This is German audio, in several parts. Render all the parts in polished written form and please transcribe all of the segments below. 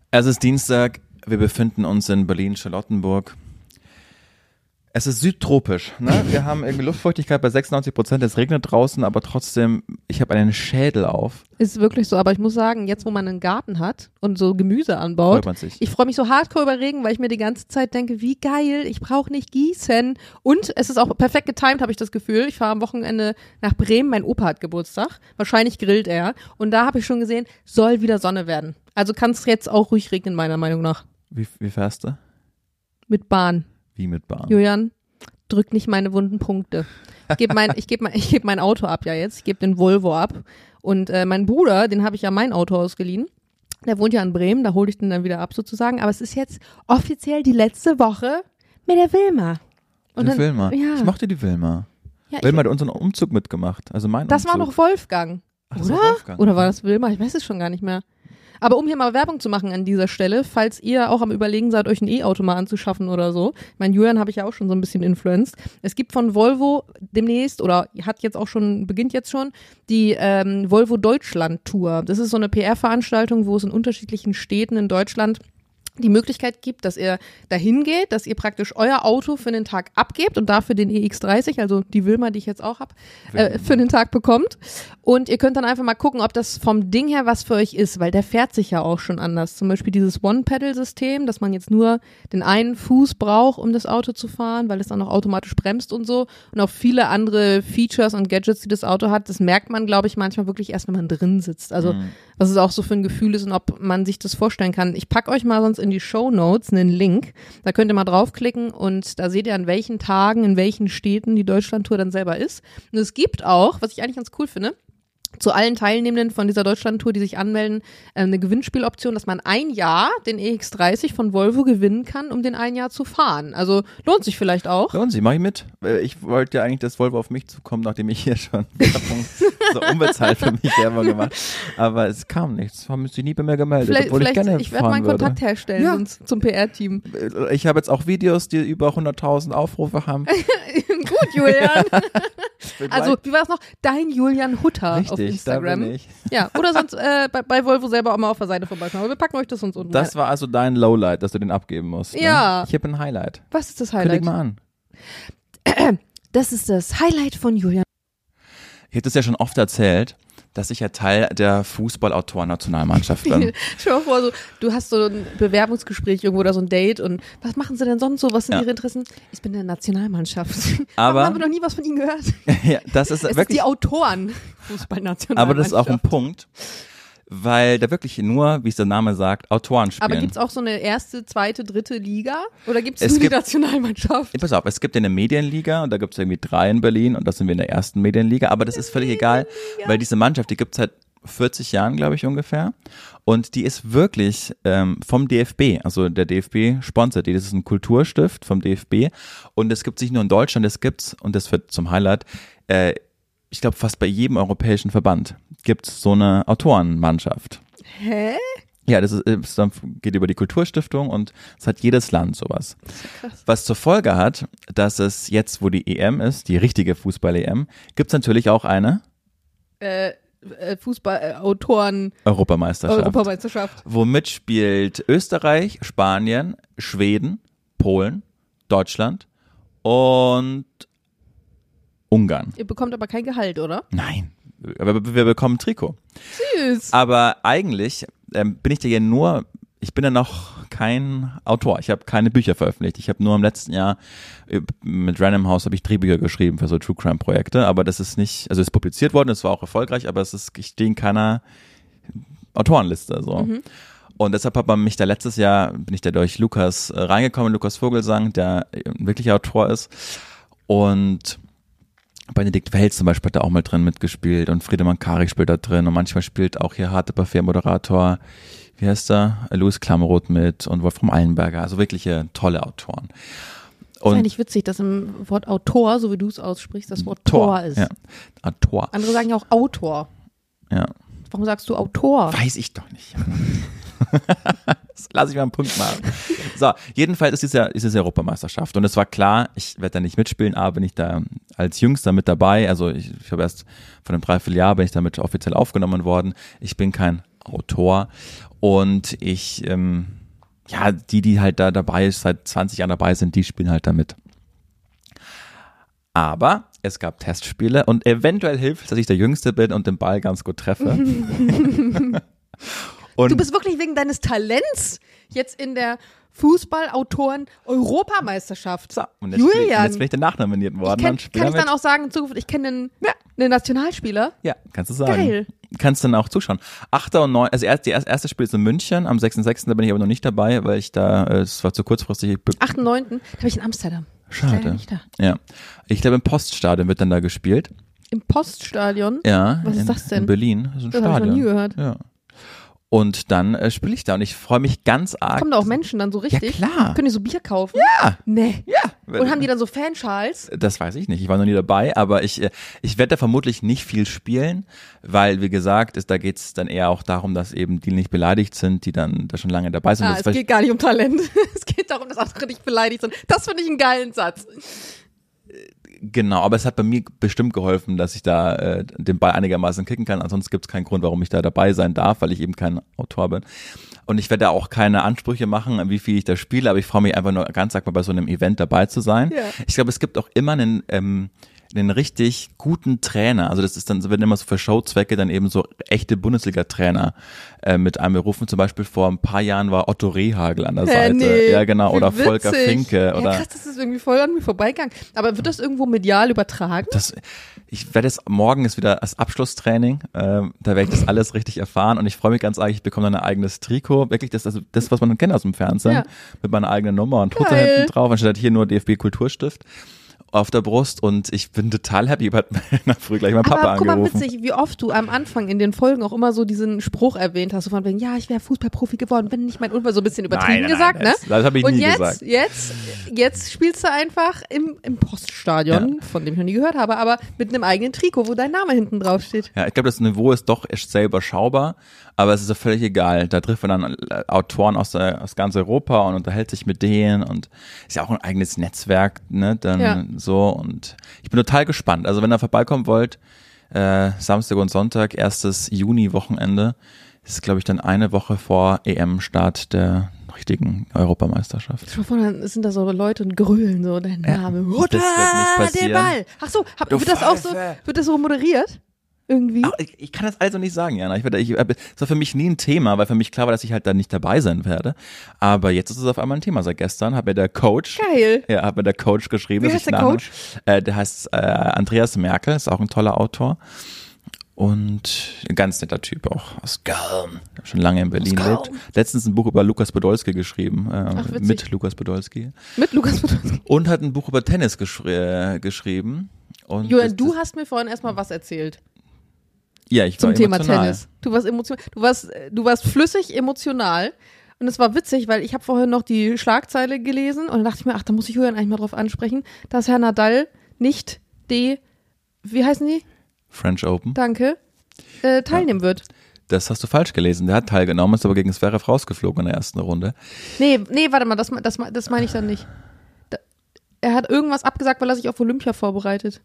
Es ist Dienstag, wir befinden uns in Berlin-Charlottenburg. Es ist südtropisch, ne? Wir haben irgendwie Luftfeuchtigkeit bei 96%, es regnet draußen, aber trotzdem, ich habe einen Schädel auf. Ist wirklich so, aber ich muss sagen, jetzt wo man einen Garten hat und so Gemüse anbaut, Freut man sich. ich freue mich so hardcore über Regen, weil ich mir die ganze Zeit denke, wie geil, ich brauche nicht gießen. Und es ist auch perfekt getimed, habe ich das Gefühl. Ich fahre am Wochenende nach Bremen, mein Opa hat Geburtstag, wahrscheinlich grillt er. Und da habe ich schon gesehen, soll wieder Sonne werden. Also kann es jetzt auch ruhig regnen, meiner Meinung nach. Wie fährst du? Mit Bahn. Wie mit Bahn? Julian, drück nicht meine wunden Punkte. Ich gebe mein Auto ab ja jetzt. Ich gebe den Volvo ab. Und mein Bruder, den habe ich ja mein Auto ausgeliehen. Der wohnt ja in Bremen, da hole ich den dann wieder ab sozusagen. Aber es ist jetzt offiziell die letzte Woche mit der Wilma. Und die Wilma? Ja. Ich mochte die Wilma. Ja, Wilma hat unseren Umzug mitgemacht. Also mein das Umzug. war noch Wolfgang. Ach, das oder? war Wolfgang. Oder war das Wilma? Ich weiß es schon gar nicht mehr. Aber um hier mal Werbung zu machen an dieser Stelle, falls ihr auch am Überlegen seid, euch ein E-Auto mal anzuschaffen oder so. Ich meine, Julian habe ich ja auch schon so ein bisschen influenced. Es gibt von Volvo demnächst oder beginnt jetzt schon die Volvo Deutschland Tour. Das ist so eine PR-Veranstaltung, wo es in unterschiedlichen Städten in Deutschland die Möglichkeit gibt, dass ihr dahin geht, dass ihr praktisch euer Auto für den Tag abgebt und dafür den EX30, also die Wilma, die ich jetzt auch habe, für den Tag bekommt. Und ihr könnt dann einfach mal gucken, ob das vom Ding her was für euch ist, weil der fährt sich ja auch schon anders. Zum Beispiel dieses One-Pedal-System, dass man jetzt nur den einen Fuß braucht, um das Auto zu fahren, weil es dann auch automatisch bremst und so. Und auch viele andere Features und Gadgets, die das Auto hat, das merkt man, glaube ich, manchmal wirklich erst, wenn man drin sitzt. Also was es auch so für ein Gefühl ist und ob man sich das vorstellen kann. Ich packe euch mal sonst in die Shownotes einen Link. Da könnt ihr mal draufklicken und da seht ihr, an welchen Tagen, in welchen Städten die Deutschlandtour dann selber ist. Und es gibt auch, was ich eigentlich ganz cool finde, zu allen Teilnehmenden von dieser Deutschlandtour, die sich anmelden, eine Gewinnspieloption, dass man ein Jahr den EX30 von Volvo gewinnen kann, um den ein Jahr zu fahren. Also lohnt sich vielleicht auch. Lohnt sich, mach ich mit. Ich wollte ja eigentlich, dass Volvo auf mich zukommt, nachdem ich hier schon Werbung so unbezahlt für mich Werbung gemacht. Aber es kam nichts. Haben sie nie bei mir gemeldet, obwohl ich gerne ich werde mal einen Kontakt herstellen zum PR-Team. Ich habe jetzt auch Videos, die über 100.000 Aufrufe haben. Gut, Julian. Also, wie war es noch? Dein Julian Hutter Richtig, auf Instagram. Da bin ich. Ja, oder sonst bei Volvo selber auch mal auf der Seite vorbeischauen. Aber wir packen euch das uns unten. Das war also dein Lowlight, dass du den abgeben musst. Ne? Ja. Ich habe ein Highlight. Was ist das Highlight? Kündig mal an. Das ist das Highlight von Julian. Ich hätte es ja schon oft erzählt, dass ich ja Teil der Fußballautoren-Nationalmannschaft bin. Stell dir mal vor, du hast so ein Bewerbungsgespräch irgendwo oder so ein Date und was machen sie denn sonst so? Was sind ihre Interessen? Ich bin der Nationalmannschaft. Aber haben wir noch nie was von ihnen gehört? Ja, das ist es wirklich. Ist die Autoren Fußballnationalmannschaft. Aber das ist auch ein Punkt, weil da wirklich nur, wie es der Name sagt, Autoren spielen. Aber gibt es auch so eine erste, zweite, dritte Liga? Oder gibt es nur die Nationalmannschaft? Pass auf, es gibt eine Medienliga und da gibt es irgendwie 3 in Berlin und das sind wir in der ersten Medienliga. Aber das ist völlig egal, weil diese Mannschaft, die gibt es seit 40 Jahren, glaube ich, ungefähr. Und die ist wirklich vom DFB, also der DFB sponsert die. Das ist ein Kulturstift vom DFB. Und es gibt es nicht nur in Deutschland, es gibt's, und das wird zum Highlight, ich glaube, fast bei jedem europäischen Verband gibt es so eine Autorenmannschaft. Hä? Ja, das geht über die Kulturstiftung und es hat jedes Land sowas. Das ist ja krass. Was zur Folge hat, dass es jetzt, wo die EM ist, die richtige Fußball-EM, gibt es natürlich auch eine Fußball-Autoren Europameisterschaft. Wo mitspielt Österreich, Spanien, Schweden, Polen, Deutschland und Ungarn. Ihr bekommt aber kein Gehalt, oder? Nein, aber wir bekommen ein Trikot. Süß. Aber eigentlich bin ich ich bin ja noch kein Autor. Ich habe keine Bücher veröffentlicht. Ich habe nur im letzten Jahr mit Random House habe ich Drehbücher geschrieben für so True Crime Projekte. Aber das ist nicht, also es ist publiziert worden, es war auch erfolgreich, aber ich stehe in keiner Autorenliste. So. Und deshalb hat man mich da letztes Jahr, bin ich da durch Lukas reingekommen, Lukas Vogelsang, der ein wirklicher Autor ist. Und Benedikt Welz zum Beispiel hat da auch mal drin mitgespielt und Friedemann Karik spielt da drin und manchmal spielt auch hier Harte Parfait-Moderator, wie heißt der, Louis Klamroth mit und Wolfram Eilenberger, also wirkliche tolle Autoren. Das ist eigentlich witzig, dass im Wort Autor, so wie du es aussprichst, das Wort Tor ist. Ja, Autor. Andere sagen ja auch Autor. Ja. Warum sagst du Autor? Weiß ich doch nicht. Das lasse ich mal einen Punkt machen. So, jedenfalls ist es Europameisterschaft und es war klar, ich werde da nicht mitspielen, aber bin ich da als Jüngster mit dabei, also ich habe erst von einem Dreivierteljahr bin ich damit offiziell aufgenommen worden. Ich bin kein Autor. Und ich, die halt da dabei seit 20 Jahren dabei sind, die spielen halt damit. Aber es gab Testspiele und eventuell hilft es, dass ich der Jüngste bin und den Ball ganz gut treffe. Und du bist wirklich wegen deines Talents jetzt in der Fußballautoren-Europameisterschaft. so, und Julian. jetzt bin ich danach nominiert worden. Kann ich dann auch sagen, in Zukunft, ich kenne einen Nationalspieler? Ja, kannst du sagen. Geil. Kannst dann auch zuschauen. 8. und 9. Also das erste Spiel ist in München, am 6.6. Da bin ich aber noch nicht dabei, weil ich da, es war zu kurzfristig. 8.9. Da bin ich in Amsterdam. Schade. Leider nicht da. Ja. Ich glaube, im Poststadion wird dann da gespielt. Im Poststadion? Ja. Was ist das denn? In Berlin. Das ist ein Das habe ich Stadion. noch nie gehört. Ja. Und dann spiele ich da und ich freue mich ganz arg. Kommen da auch Menschen dann so richtig? Ja, klar. Können die so Bier kaufen? Ja. Nee. Ja. Und haben die dann so Fanschals? Das weiß ich nicht. Ich war noch nie dabei, aber ich werde da vermutlich nicht viel spielen, weil, wie gesagt, da geht es dann eher auch darum, dass eben die nicht beleidigt sind, die dann da schon lange dabei sind. Es geht gar nicht um Talent. Es geht darum, dass andere nicht beleidigt sind. Das finde ich einen geilen Satz. Genau, aber es hat bei mir bestimmt geholfen, dass ich da den Ball einigermaßen kicken kann. Ansonsten gibt es keinen Grund, warum ich da dabei sein darf, weil ich eben kein Autor bin. Und ich werde da auch keine Ansprüche machen, wie viel ich da spiele, aber ich freue mich einfach nur ganz arg mal bei so einem Event dabei zu sein. Ja. Ich glaube, es gibt auch immer einen richtig guten Trainer. Also das ist dann, werden immer so für Showzwecke dann eben so echte Bundesliga-Trainer mit einberufen. Zum Beispiel vor ein paar Jahren war Otto Rehhagel an der Seite. Nee, ja, genau. Oder witzig. Volker Finke. Oder Ja, krass, das ist irgendwie voll an mir vorbeigegangen. Aber wird das irgendwo medial übertragen? Ich werde jetzt, morgen ist wieder das Abschlusstraining, da werde ich das alles richtig erfahren und ich freue mich ganz arg, ich bekomme dann ein eigenes Trikot, wirklich das, was man kennt aus dem Fernsehen, Ja. mit meiner eigenen Nummer und Foto Geil. hinten drauf, anstatt hier nur DFB Kulturstift auf der Brust und ich bin total happy, ich habe früh gleich meinen Papa Aber guck mal, angerufen. witzig, wie oft du am Anfang in den Folgen auch immer so diesen Spruch erwähnt hast, so von wegen, ja, ich wäre Fußballprofi geworden, wenn nicht mein Unfall, so ein bisschen übertrieben gesagt, ne? Das habe ich Und nie gesagt. jetzt spielst du einfach im Poststadion, von dem ich noch nie gehört habe, aber mit einem eigenen Trikot, wo dein Name hinten drauf steht. Ja, ich glaube, das Niveau ist doch echt sehr überschaubar, aber es ist ja völlig egal. Da trifft man dann Autoren aus ganz Europa und unterhält sich mit denen und ist ja auch ein eigenes Netzwerk, ne, dann so und ich bin total gespannt. Also wenn ihr vorbeikommen wollt, Samstag und Sonntag, 1. Juni-Wochenende, ist glaube ich dann eine Woche vor EM-Start der richtigen Europameisterschaft. Schon vorne sind da so Leute und grölen so dein Name. Das wird nicht passieren. Den Ball. Ach so, wird das so moderiert? Irgendwie? Ach, ich kann das also nicht sagen, Jana. Das war für mich nie ein Thema, weil für mich klar war, dass ich halt da nicht dabei sein werde. Aber jetzt ist es auf einmal ein Thema. Seit gestern hat mir der Coach, Geil. hat mir der Coach geschrieben. Wie heißt der Coach? Der heißt Andreas Merkel, ist auch ein toller Autor. Und ein ganz netter Typ auch aus Köln, der schon lange in Berlin lebt. Letztens ein Buch über Lukas Podolski geschrieben, mit Lukas Podolski. Mit Lukas Podolski. Und hat ein Buch über Tennis geschrieben. Und Julian, du hast mir vorhin erstmal was erzählt. Ja, ich zum war Thema emotional. Tennis. Du warst emotional. Du warst flüssig emotional. Und es war witzig, weil ich habe vorhin noch die Schlagzeile gelesen und dann dachte ich mir, ach, da muss ich Julian eigentlich mal drauf ansprechen, dass Herr Nadal nicht wie heißen die? French Open. Danke. Teilnehmen wird. Das hast du falsch gelesen. Der hat teilgenommen, ist aber gegen Zverev rausgeflogen in der ersten Runde. Nee, warte mal, das meine ich dann nicht. Er hat irgendwas abgesagt, weil er sich auf Olympia vorbereitet.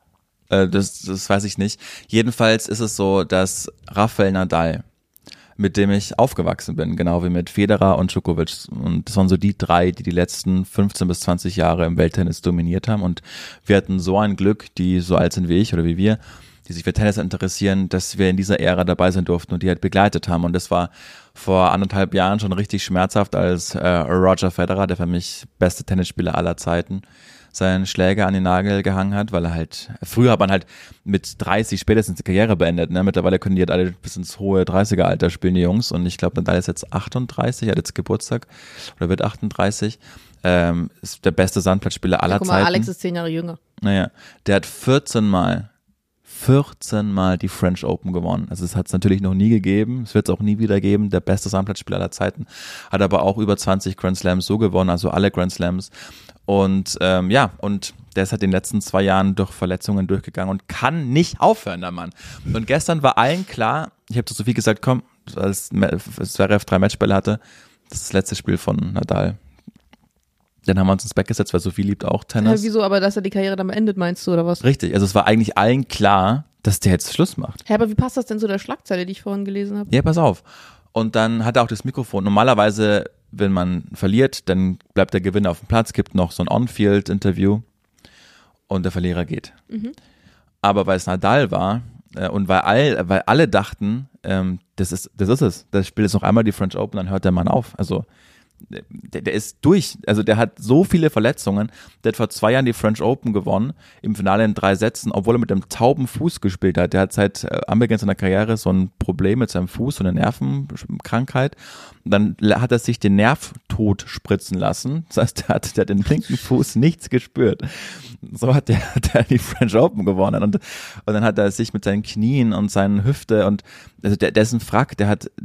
Das weiß ich nicht. Jedenfalls ist es so, dass Rafael Nadal, mit dem ich aufgewachsen bin, genau wie mit Federer und Djokovic, und das waren so die drei, die letzten 15 bis 20 Jahre im Welttennis dominiert haben, und wir hatten so ein Glück, die so alt sind wie ich oder wie wir, die sich für Tennis interessieren, dass wir in dieser Ära dabei sein durften und die halt begleitet haben. Und das war vor 1,5 Jahren schon richtig schmerzhaft, als Roger Federer, der für mich beste Tennisspieler aller Zeiten, seinen Schläger an den Nagel gehangen hat, weil er halt, früher hat man halt mit 30 spätestens die Karriere beendet, ne? Mittlerweile können die halt alle bis ins hohe 30er-Alter spielen, die Jungs, und ich glaube, Nadal ist jetzt 38, hat jetzt Geburtstag oder wird 38, ist der beste Sandplatzspieler aller Guck mal, Zeiten. Alex ist 10 Jahre jünger. Naja, der hat 14 Mal die French Open gewonnen. Also es hat es natürlich noch nie gegeben, es wird es auch nie wieder geben, der beste Sandplatzspieler aller Zeiten, hat aber auch über 20 Grand Slams so gewonnen, also alle Grand Slams. Und und der ist halt in den letzten 2 Jahren durch Verletzungen durchgegangen und kann nicht aufhören, der Mann. Und gestern war allen klar, ich habe zu Sophie gesagt, komm, als Zverev 3 Matchbälle hatte, das ist das letzte Spiel von Nadal. Dann haben wir uns ins Bett gesetzt, weil Sophie liebt auch Tennis. Wieso, aber dass er die Karriere dann beendet, meinst du, oder was? Richtig, also es war eigentlich allen klar, dass der jetzt Schluss macht. Ja, aber wie passt das denn zu der Schlagzeile, die ich vorhin gelesen habe? Ja, pass auf. Und dann hat er auch das Mikrofon. Normalerweise, wenn man verliert, dann bleibt der Gewinner auf dem Platz, gibt noch so ein On-Field-Interview und der Verlierer geht. Aber weil es Nadal war und weil alle dachten, das ist es. Das Spiel ist noch einmal die French Open, dann hört der Mann auf. Also der ist durch, also der hat so viele Verletzungen, der hat vor 2 Jahren die French Open gewonnen, im Finale in 3 Sätzen, obwohl er mit einem tauben Fuß gespielt hat. Der hat seit Anbeginn seiner Karriere so ein Problem mit seinem Fuß, so eine Nervenkrankheit. Und dann hat er sich den Nerv tot spritzen lassen, das heißt, der hat den linken Fuß nichts gespürt. So hat der die French Open gewonnen und dann hat er sich mit seinen Knien und seinen Hüfte und also der ist ein Frack, der hat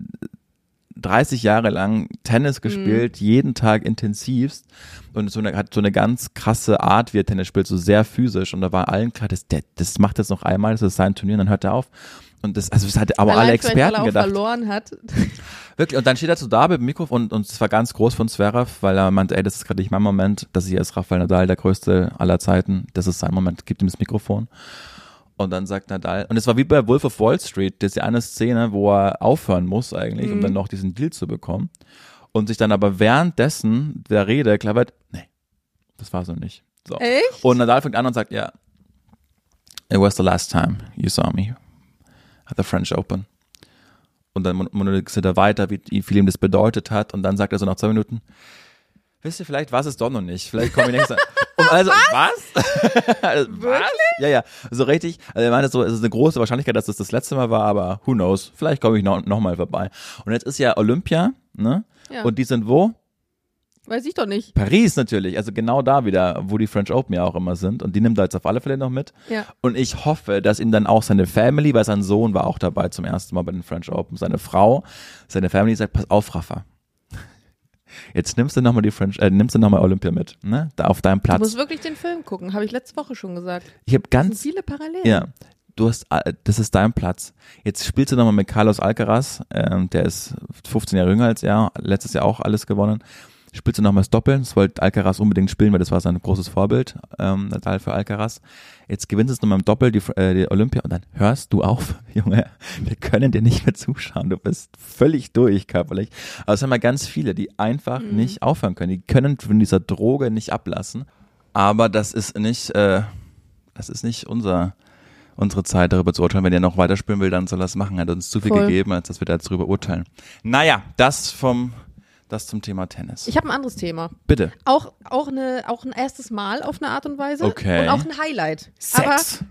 30 Jahre lang Tennis gespielt, jeden Tag intensivst und hat so eine ganz krasse Art, wie er Tennis spielt, so sehr physisch und da war allen klar, das macht jetzt noch einmal, das ist sein Turnier und dann hört er auf und das hat aber alle Experten weil er gedacht. Verloren hat. Wirklich, und dann steht er so da mit dem Mikrofon und es war ganz groß von Zverev, weil er meinte, ey, das ist gerade nicht mein Moment, das hier ist Rafael Nadal, der größte aller Zeiten, das ist sein Moment, gibt ihm das Mikrofon. Und dann sagt Nadal, und es war wie bei Wolf of Wall Street, das ist ja eine Szene, wo er aufhören muss eigentlich, um dann noch diesen Deal zu bekommen. Und sich dann aber währenddessen der Rede klar wird, nee, das war so nicht. So. Echt? Und Nadal fängt an und sagt, ja, it was the last time you saw me at the French Open. Und dann monologisiert er weiter, wie viel ihm das bedeutet hat. Und dann sagt er so nach 2 Minuten, wisst ihr, vielleicht war es doch noch nicht. Vielleicht komme ich nächstes Mal. Und also, was? Wirklich? Ja, so richtig. Also er meinte so, es ist eine große Wahrscheinlichkeit, dass das letzte Mal war, aber who knows? Vielleicht komme ich noch mal vorbei. Und jetzt ist ja Olympia, ne? Ja. Und die sind wo? Weiß ich doch nicht. Paris natürlich, also genau da wieder, wo die French Open ja auch immer sind. Und die nimmt er jetzt auf alle Fälle noch mit. Ja. Und ich hoffe, dass ihm dann auch seine Family, weil sein Sohn war auch dabei zum ersten Mal bei den French Open, seine Frau, seine Family sagt, pass auf, Rafa. Jetzt nimmst du nochmal Olympia mit, ne? Da auf deinem Platz. Du musst wirklich den Film gucken, habe ich letzte Woche schon gesagt. Ich habe Das sind viele Parallelen. ja, das ist dein Platz. Jetzt spielst du nochmal mit Carlos Alcaraz, der ist 15 Jahre jünger als er, letztes Jahr auch alles gewonnen. Spielst du nochmal das Doppel, das wollte Alcaraz unbedingt spielen, weil das war sein großes Vorbild, Nadal für Alcaraz. Jetzt gewinnst du es nochmal im Doppel, die Olympia, und dann hörst du auf, Junge, wir können dir nicht mehr zuschauen, du bist völlig durch körperlich. Aber es haben ja ganz viele, die einfach nicht aufhören können, die können von dieser Droge nicht ablassen, aber das ist nicht unsere Zeit, darüber zu urteilen. Wenn er noch weiterspielen will, dann soll er es machen. Er hat uns zu viel gegeben, als dass wir da jetzt drüber urteilen. Naja, das zum Thema Tennis. Ich habe ein anderes Thema. Bitte. Auch ein erstes Mal auf eine Art und Weise. Okay. Und auch ein Highlight. Sex.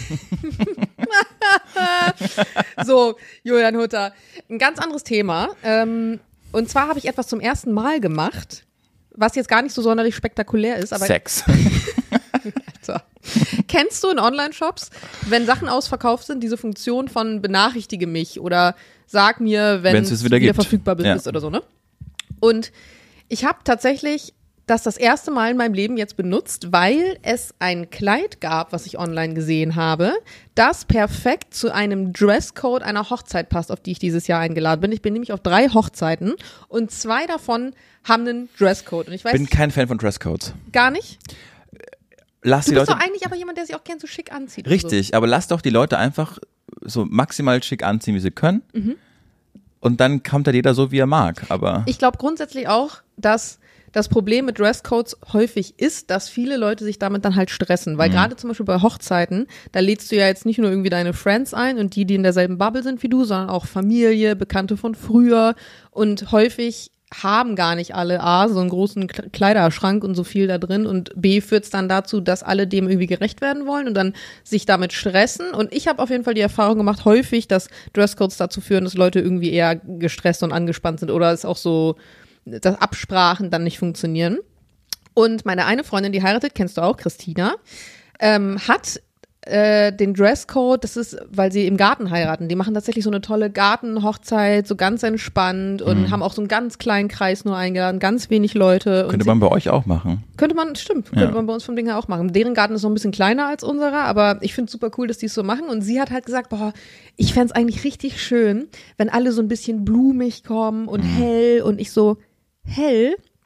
Aber so, Julian Hutter. Ein ganz anderes Thema. Und zwar habe ich etwas zum ersten Mal gemacht, was jetzt gar nicht so sonderlich spektakulär ist. Aber Sex. Alter. Kennst du in Online-Shops, wenn Sachen ausverkauft sind, diese Funktion von benachrichtige mich oder sag mir, wenn es wieder verfügbar ist oder so, ne? Und ich habe tatsächlich das erste Mal in meinem Leben jetzt benutzt, weil es ein Kleid gab, was ich online gesehen habe, das perfekt zu einem Dresscode einer Hochzeit passt, auf die ich dieses Jahr eingeladen bin. Ich bin nämlich auf 3 Hochzeiten und 2 davon haben einen Dresscode. Und ich bin kein Fan von Dresscodes. Gar nicht? Du bist doch eigentlich aber jemand, der sich auch gern so schick anzieht. Richtig, so. Aber lass doch die Leute einfach so maximal schick anziehen, wie sie können. Und dann kommt da jeder so, wie er mag. Aber ich glaube grundsätzlich auch, dass das Problem mit Dresscodes häufig ist, dass viele Leute sich damit dann halt stressen. Weil gerade zum Beispiel bei Hochzeiten, da lädst du ja jetzt nicht nur irgendwie deine Friends ein und die in derselben Bubble sind wie du, sondern auch Familie, Bekannte von früher. Und häufig haben gar nicht alle A, so einen großen Kleiderschrank und so viel da drin und B, führt es dann dazu, dass alle dem irgendwie gerecht werden wollen und dann sich damit stressen und ich habe auf jeden Fall die Erfahrung gemacht, häufig, dass Dresscodes dazu führen, dass Leute irgendwie eher gestresst und angespannt sind oder es auch so, dass Absprachen dann nicht funktionieren. Und meine eine Freundin, die heiratet, kennst du auch, Christina, hat den Dresscode, das ist, weil sie im Garten heiraten. Die machen tatsächlich so eine tolle Gartenhochzeit, so ganz entspannt und haben auch so einen ganz kleinen Kreis nur eingeladen, ganz wenig Leute. Könnte man bei euch auch machen. Könnte man bei uns vom Ding her auch machen. Deren Garten ist noch ein bisschen kleiner als unserer, aber ich finde es super cool, dass die es so machen. Und sie hat halt gesagt, boah, ich fände es eigentlich richtig schön, wenn alle so ein bisschen blumig kommen und hell und ich so, hell?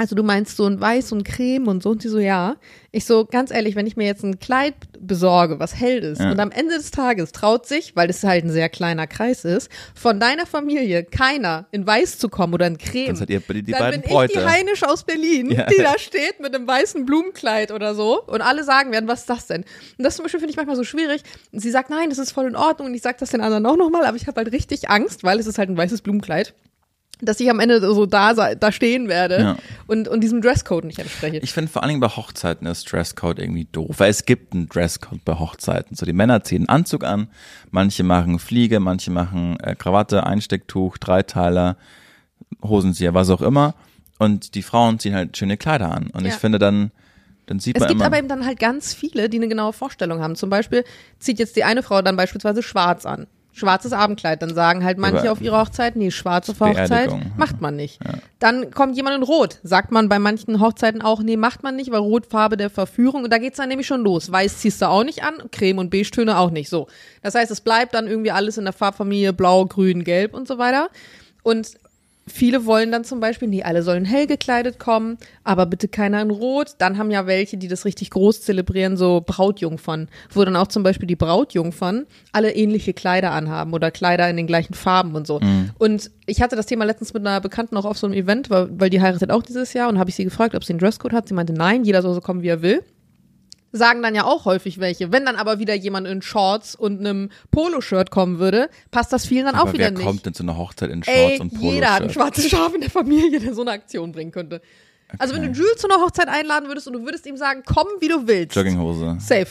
Also du meinst so ein Weiß und Creme und so, und sie so, ja. Ich so, ganz ehrlich, wenn ich mir jetzt ein Kleid besorge, was hell ist, und am Ende des Tages traut sich, weil es halt ein sehr kleiner Kreis ist, von deiner Familie keiner in Weiß zu kommen oder in Creme, Dann seid ihr die dann beiden bin Bräute. ich die Heinisch aus Berlin, die da steht mit einem weißen Blumenkleid oder so, und alle sagen werden, was ist das denn? Und das zum Beispiel finde ich manchmal so schwierig. Und sie sagt, nein, das ist voll in Ordnung, und ich sage das den anderen auch nochmal, aber ich habe halt richtig Angst, weil es ist halt ein weißes Blumenkleid, dass ich am Ende so da stehen werde und diesem Dresscode nicht entspreche. Ich finde vor allen Dingen bei Hochzeiten ist Dresscode irgendwie doof, weil es gibt einen Dresscode bei Hochzeiten. So, die Männer ziehen einen Anzug an, manche machen Fliege, manche machen Krawatte, Einstecktuch, Dreiteiler, Hosenzieher, was auch immer. Und die Frauen ziehen halt schöne Kleider an. Und ich finde dann sieht man immer. Es gibt aber eben dann halt ganz viele, die eine genaue Vorstellung haben. Zum Beispiel zieht jetzt die eine Frau dann beispielsweise schwarz an. Schwarzes Abendkleid, dann sagen halt manche auf ihrer Hochzeit, nee, schwarz auf Hochzeit macht man nicht. Ja. Dann kommt jemand in Rot, sagt man bei manchen Hochzeiten auch, nee, macht man nicht, weil Rotfarbe der Verführung, und da geht's dann nämlich schon los. Weiß ziehst du auch nicht an, Creme und Beige-Töne auch nicht, so. Das heißt, es bleibt dann irgendwie alles in der Farbfamilie Blau, Grün, Gelb und so weiter. Und viele wollen dann zum Beispiel, nee, alle sollen hell gekleidet kommen, aber bitte keiner in Rot. Dann haben ja welche, die das richtig groß zelebrieren, so Brautjungfern, wo dann auch zum Beispiel die Brautjungfern alle ähnliche Kleider anhaben oder Kleider in den gleichen Farben und so. Und ich hatte das Thema letztens mit einer Bekannten auch auf so einem Event, weil die heiratet auch dieses Jahr, und habe ich sie gefragt, ob sie einen Dresscode hat. Sie meinte, nein, jeder soll so kommen, wie er will. Sagen dann ja auch häufig welche. Wenn dann aber wieder jemand in Shorts und einem Poloshirt kommen würde, passt das vielen dann aber auch wieder wer nicht. Wer kommt denn zu einer Hochzeit in Shorts und Poloshirt? Jeder hat ein schwarzes Schaf in der Familie, der so eine Aktion bringen könnte. Okay. Also wenn du Jules zu einer Hochzeit einladen würdest und du würdest ihm sagen, komm, wie du willst. Jogginghose. Safe.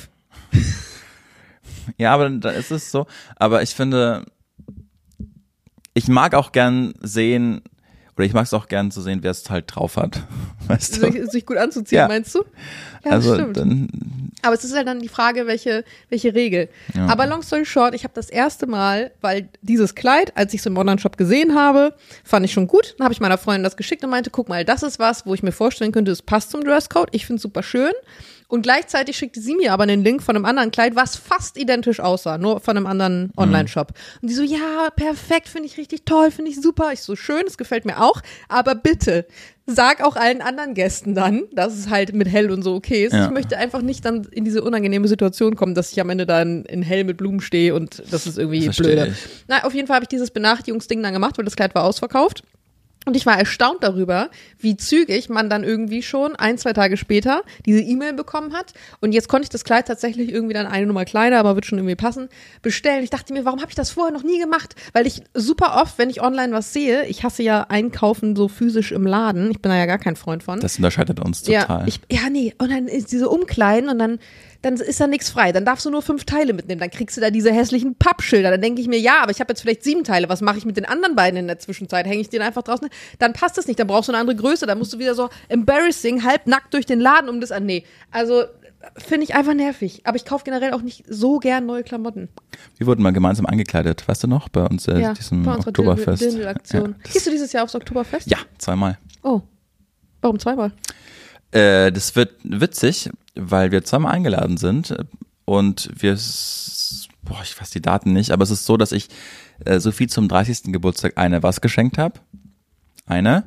Ja, aber dann ist es so. Aber ich finde, ich mag auch gern sehen, oder ich mag es auch gern zu sehen, wer es halt drauf hat. Weißt du? Sich gut anzuziehen, meinst du? Ja, also stimmt. Aber es ist halt dann die Frage, welche Regel. Ja. Aber long story short, ich habe das erste Mal, weil dieses Kleid, als ich es im Online-Shop gesehen habe, fand ich schon gut. Dann habe ich meiner Freundin das geschickt und meinte, guck mal, das ist was, wo ich mir vorstellen könnte, es passt zum Dresscode. Ich finde es super schön. Und gleichzeitig schickte sie mir aber einen Link von einem anderen Kleid, was fast identisch aussah, nur von einem anderen Online-Shop. Und die so, ja, perfekt, finde ich richtig toll, finde ich super. Ich so, schön, es gefällt mir auch. Aber bitte, sag auch allen anderen Gästen dann, dass es halt mit hell und so okay ist. Ja. Ich möchte einfach nicht dann in diese unangenehme Situation kommen, dass ich am Ende dann in hell mit Blumen stehe und das ist irgendwie blöde. Na, auf jeden Fall habe ich dieses Benachrichtigungsding dann gemacht, weil das Kleid war ausverkauft. Und ich war erstaunt darüber, wie zügig man dann irgendwie schon 1-2 Tage später diese E-Mail bekommen hat. Und jetzt konnte ich das Kleid tatsächlich irgendwie dann eine Nummer kleiner, aber wird schon irgendwie passen, bestellen. Ich dachte mir, warum habe ich das vorher noch nie gemacht? Weil ich super oft, wenn ich online was sehe, ich hasse ja Einkaufen so physisch im Laden. Ich bin da ja gar kein Freund von. Das unterscheidet uns total. Nee. Und dann ist diese Umkleiden und dann ist da nichts frei. Dann darfst du nur 5 Teile mitnehmen. Dann kriegst du da diese hässlichen Pappschilder. Dann denke ich mir, ja, aber ich habe jetzt vielleicht 7 Teile. Was mache ich mit den anderen beiden in der Zwischenzeit? Hänge ich den einfach draußen? Dann passt das nicht. Dann brauchst du eine andere Größe. Dann musst du wieder so embarrassing, halbnackt durch den Laden um das an. Nee, also finde ich einfach nervig. Aber ich kaufe generell auch nicht so gern neue Klamotten. Wir wurden mal gemeinsam angekleidet. Weißt du noch? Bei uns diesem bei Oktoberfest. Dirndl-Aktion. Ja. Gehst du dieses Jahr aufs Oktoberfest? Ja, 2-mal. Oh, warum 2-mal? Das wird witzig, weil wir 2-mal eingeladen sind und ich weiß die Daten nicht, aber es ist so, dass ich Sophie zum 30. Geburtstag was geschenkt habe. Eine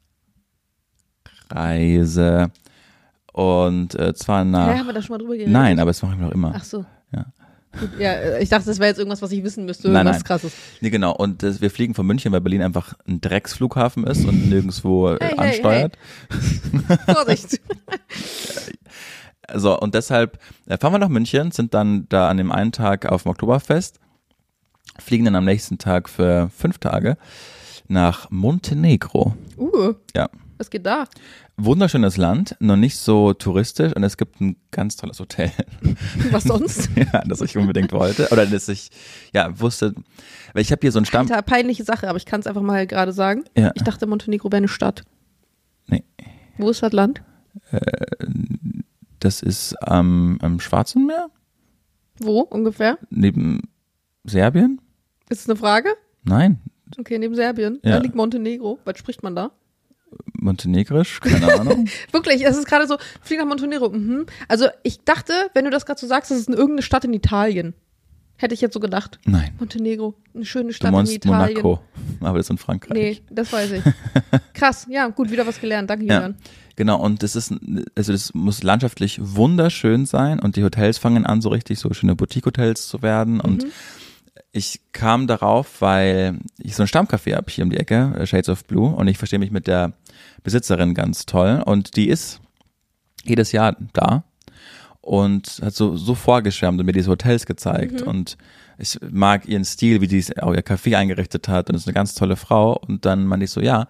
Reise. Und zwar nach... Ja, haben wir da schon mal drüber geredet? Nein, aber das machen wir noch immer. Ach so. Ja. Gut, ja, ich dachte, das wäre jetzt irgendwas, was ich wissen müsste, nein. Krasses. Nee, genau. Und wir fliegen von München, weil Berlin einfach ein Drecksflughafen ist und nirgendwo ansteuert. Hey. Vorsicht. So, und deshalb fahren wir nach München, sind dann da an dem einen Tag auf dem Oktoberfest, fliegen dann am nächsten Tag für 5 Tage nach Montenegro. Ja. Was geht da? Wunderschönes Land, noch nicht so touristisch und es gibt ein ganz tolles Hotel. Was sonst? Ja, das ich unbedingt wollte oder das ich wusste, weil ich habe hier so einen Stamm. Alter, peinliche Sache, aber ich kann es einfach mal gerade sagen. Ja. Ich dachte, Montenegro wäre eine Stadt. Nee. Wo ist das Land? Das ist am Schwarzen Meer. Wo ungefähr? Neben Serbien? Ist es eine Frage? Nein. Okay, neben Serbien. Ja. Da liegt Montenegro. Was spricht man da? Montenegrisch? Keine Ahnung. Wirklich, es ist gerade so, flieg nach Montenegro. Also ich dachte, wenn du das gerade so sagst, das ist irgendeine Stadt in Italien. Hätte ich jetzt so gedacht. Nein. Montenegro, eine schöne Du Stadt in meinst Italien. Monaco, aber das ist in Frankreich. Nee, das weiß ich. Krass, ja, gut, wieder was gelernt. Danke, Ja. Julian. Genau, und das muss landschaftlich wunderschön sein und die Hotels fangen an, so richtig so schöne Boutique-Hotels zu werden und ich kam darauf, weil ich so ein Stammcafé habe hier um die Ecke, Shades of Blue, und ich verstehe mich mit der Besitzerin ganz toll und die ist jedes Jahr da und hat so vorgeschwärmt und mir diese Hotels gezeigt und ich mag ihren Stil, wie die auch ihr Café eingerichtet hat und ist eine ganz tolle Frau und dann meinte ich so, ja,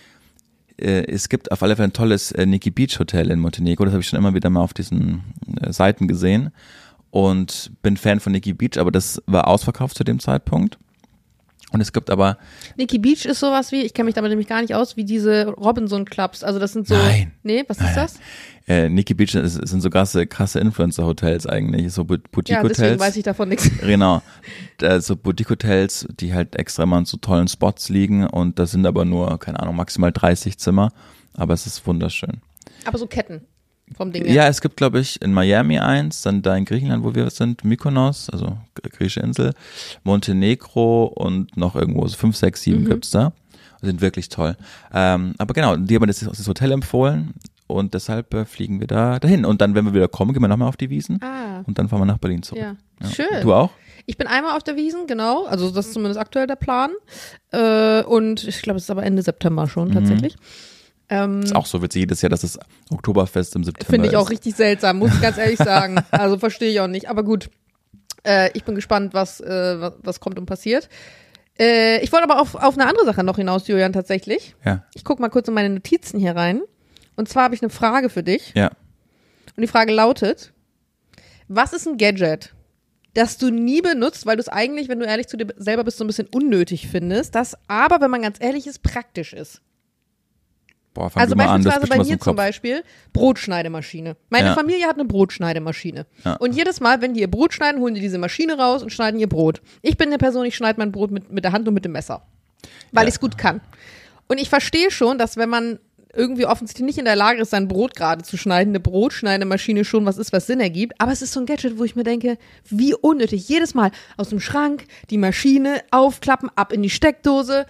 es gibt auf alle Fälle ein tolles Nikki Beach Hotel in Montenegro, das habe ich schon immer wieder mal auf diesen Seiten gesehen und bin Fan von Nikki Beach, aber das war ausverkauft zu dem Zeitpunkt. Und es gibt aber... Nikki Beach ist sowas wie, ich kenne mich damit nämlich gar nicht aus, wie diese Robinson-Clubs. Also das sind so... Nein. Nee, was ist das? Nikki Beach sind so krasse Influencer-Hotels eigentlich, so Ja, deswegen Boutique-Hotels. weiß ich davon nichts. Genau. So Boutique-Hotels, die halt extra mal in so tollen Spots liegen und das sind aber nur, keine Ahnung, maximal 30 Zimmer, aber es ist wunderschön. Aber so Ketten vom Ding her. Ja, es gibt, glaube ich, in Miami eins, dann da in Griechenland, wo wir sind, Mykonos, also griechische Insel, Montenegro und noch irgendwo, so 5, 6, 7 gibt's da. Sind wirklich toll. Aber genau, die haben das Hotel empfohlen und deshalb fliegen wir dahin. Und dann, wenn wir wieder kommen, gehen wir nochmal auf die Wiesn und dann fahren wir nach Berlin zurück. Ja. Schön. Du auch? Ich bin einmal auf der Wiesn, genau. Also das ist zumindest aktuell der Plan. Und ich glaube, es ist aber Ende September schon tatsächlich. Ist auch so witzig jedes Jahr, dass das Oktoberfest im September Finde ich ist. auch richtig seltsam, muss ich ganz ehrlich sagen. Also verstehe ich auch nicht. Aber gut, ich bin gespannt, was kommt und passiert. Ich wollte aber auf eine andere Sache noch hinaus, Julian, tatsächlich. Ja. Ich gucke mal kurz in meine Notizen hier rein. Und zwar habe ich eine Frage für dich. Ja. Und die Frage lautet, was ist ein Gadget, das du nie benutzt, weil du es eigentlich, wenn du ehrlich zu dir selber bist, so ein bisschen unnötig findest, das aber, wenn man ganz ehrlich ist, praktisch ist? Boah, fang Also du mal an, das beispielsweise ist bei bestimmt was mir im zum Kopf. Beispiel Brotschneidemaschine. Meine Ja. Familie hat eine Brotschneidemaschine. Ja. Und jedes Mal, wenn die ihr Brot schneiden, holen die diese Maschine raus und schneiden ihr Brot. Ich bin eine Person, ich schneide mein Brot mit der Hand und mit dem Messer. Weil Ja. ich es gut kann. Und ich verstehe schon, dass wenn man irgendwie offensichtlich nicht in der Lage ist, sein Brot gerade zu schneiden, eine Brotschneidemaschine schon was ist, was Sinn ergibt. Aber es ist so ein Gadget, wo ich mir denke, wie unnötig. Jedes Mal aus dem Schrank, die Maschine aufklappen, ab in die Steckdose.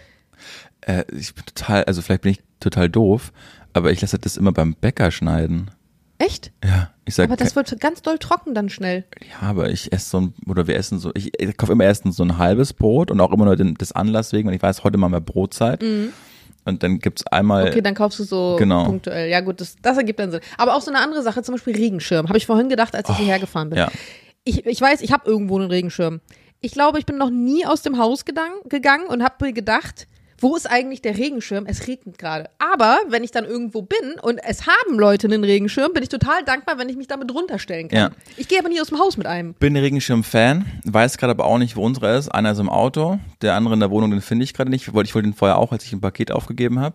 Ich bin also vielleicht bin ich total doof, aber ich lasse das immer beim Bäcker schneiden. Echt? Ja, ich sag, Aber das wird ganz doll trocken dann schnell. ja, aber ich esse wir essen so, ich kaufe immer erstens so ein halbes Brot und auch immer nur des Anlass wegen, und ich weiß, heute mal mehr Brotzeit. Und dann gibt's einmal. Okay, dann kaufst du so Genau. punktuell. Ja gut, das ergibt dann Sinn. Aber auch so eine andere Sache, zum Beispiel Regenschirm. Habe ich vorhin gedacht, als ich hierher gefahren bin. Ja. Ich weiß, ich habe irgendwo einen Regenschirm. Ich glaube, ich bin noch nie aus dem Haus gegangen und habe mir gedacht, wo ist eigentlich der Regenschirm? Es regnet gerade. Aber wenn ich dann irgendwo bin und es haben Leute einen Regenschirm, bin ich total dankbar, wenn ich mich damit runterstellen kann. Ja. Ich gehe aber nie aus dem Haus mit einem. Bin Regenschirm-Fan, weiß gerade aber auch nicht, wo unserer ist. Einer ist im Auto, der andere in der Wohnung, den finde ich gerade nicht. Ich wollte den vorher auch, als ich ein Paket aufgegeben habe.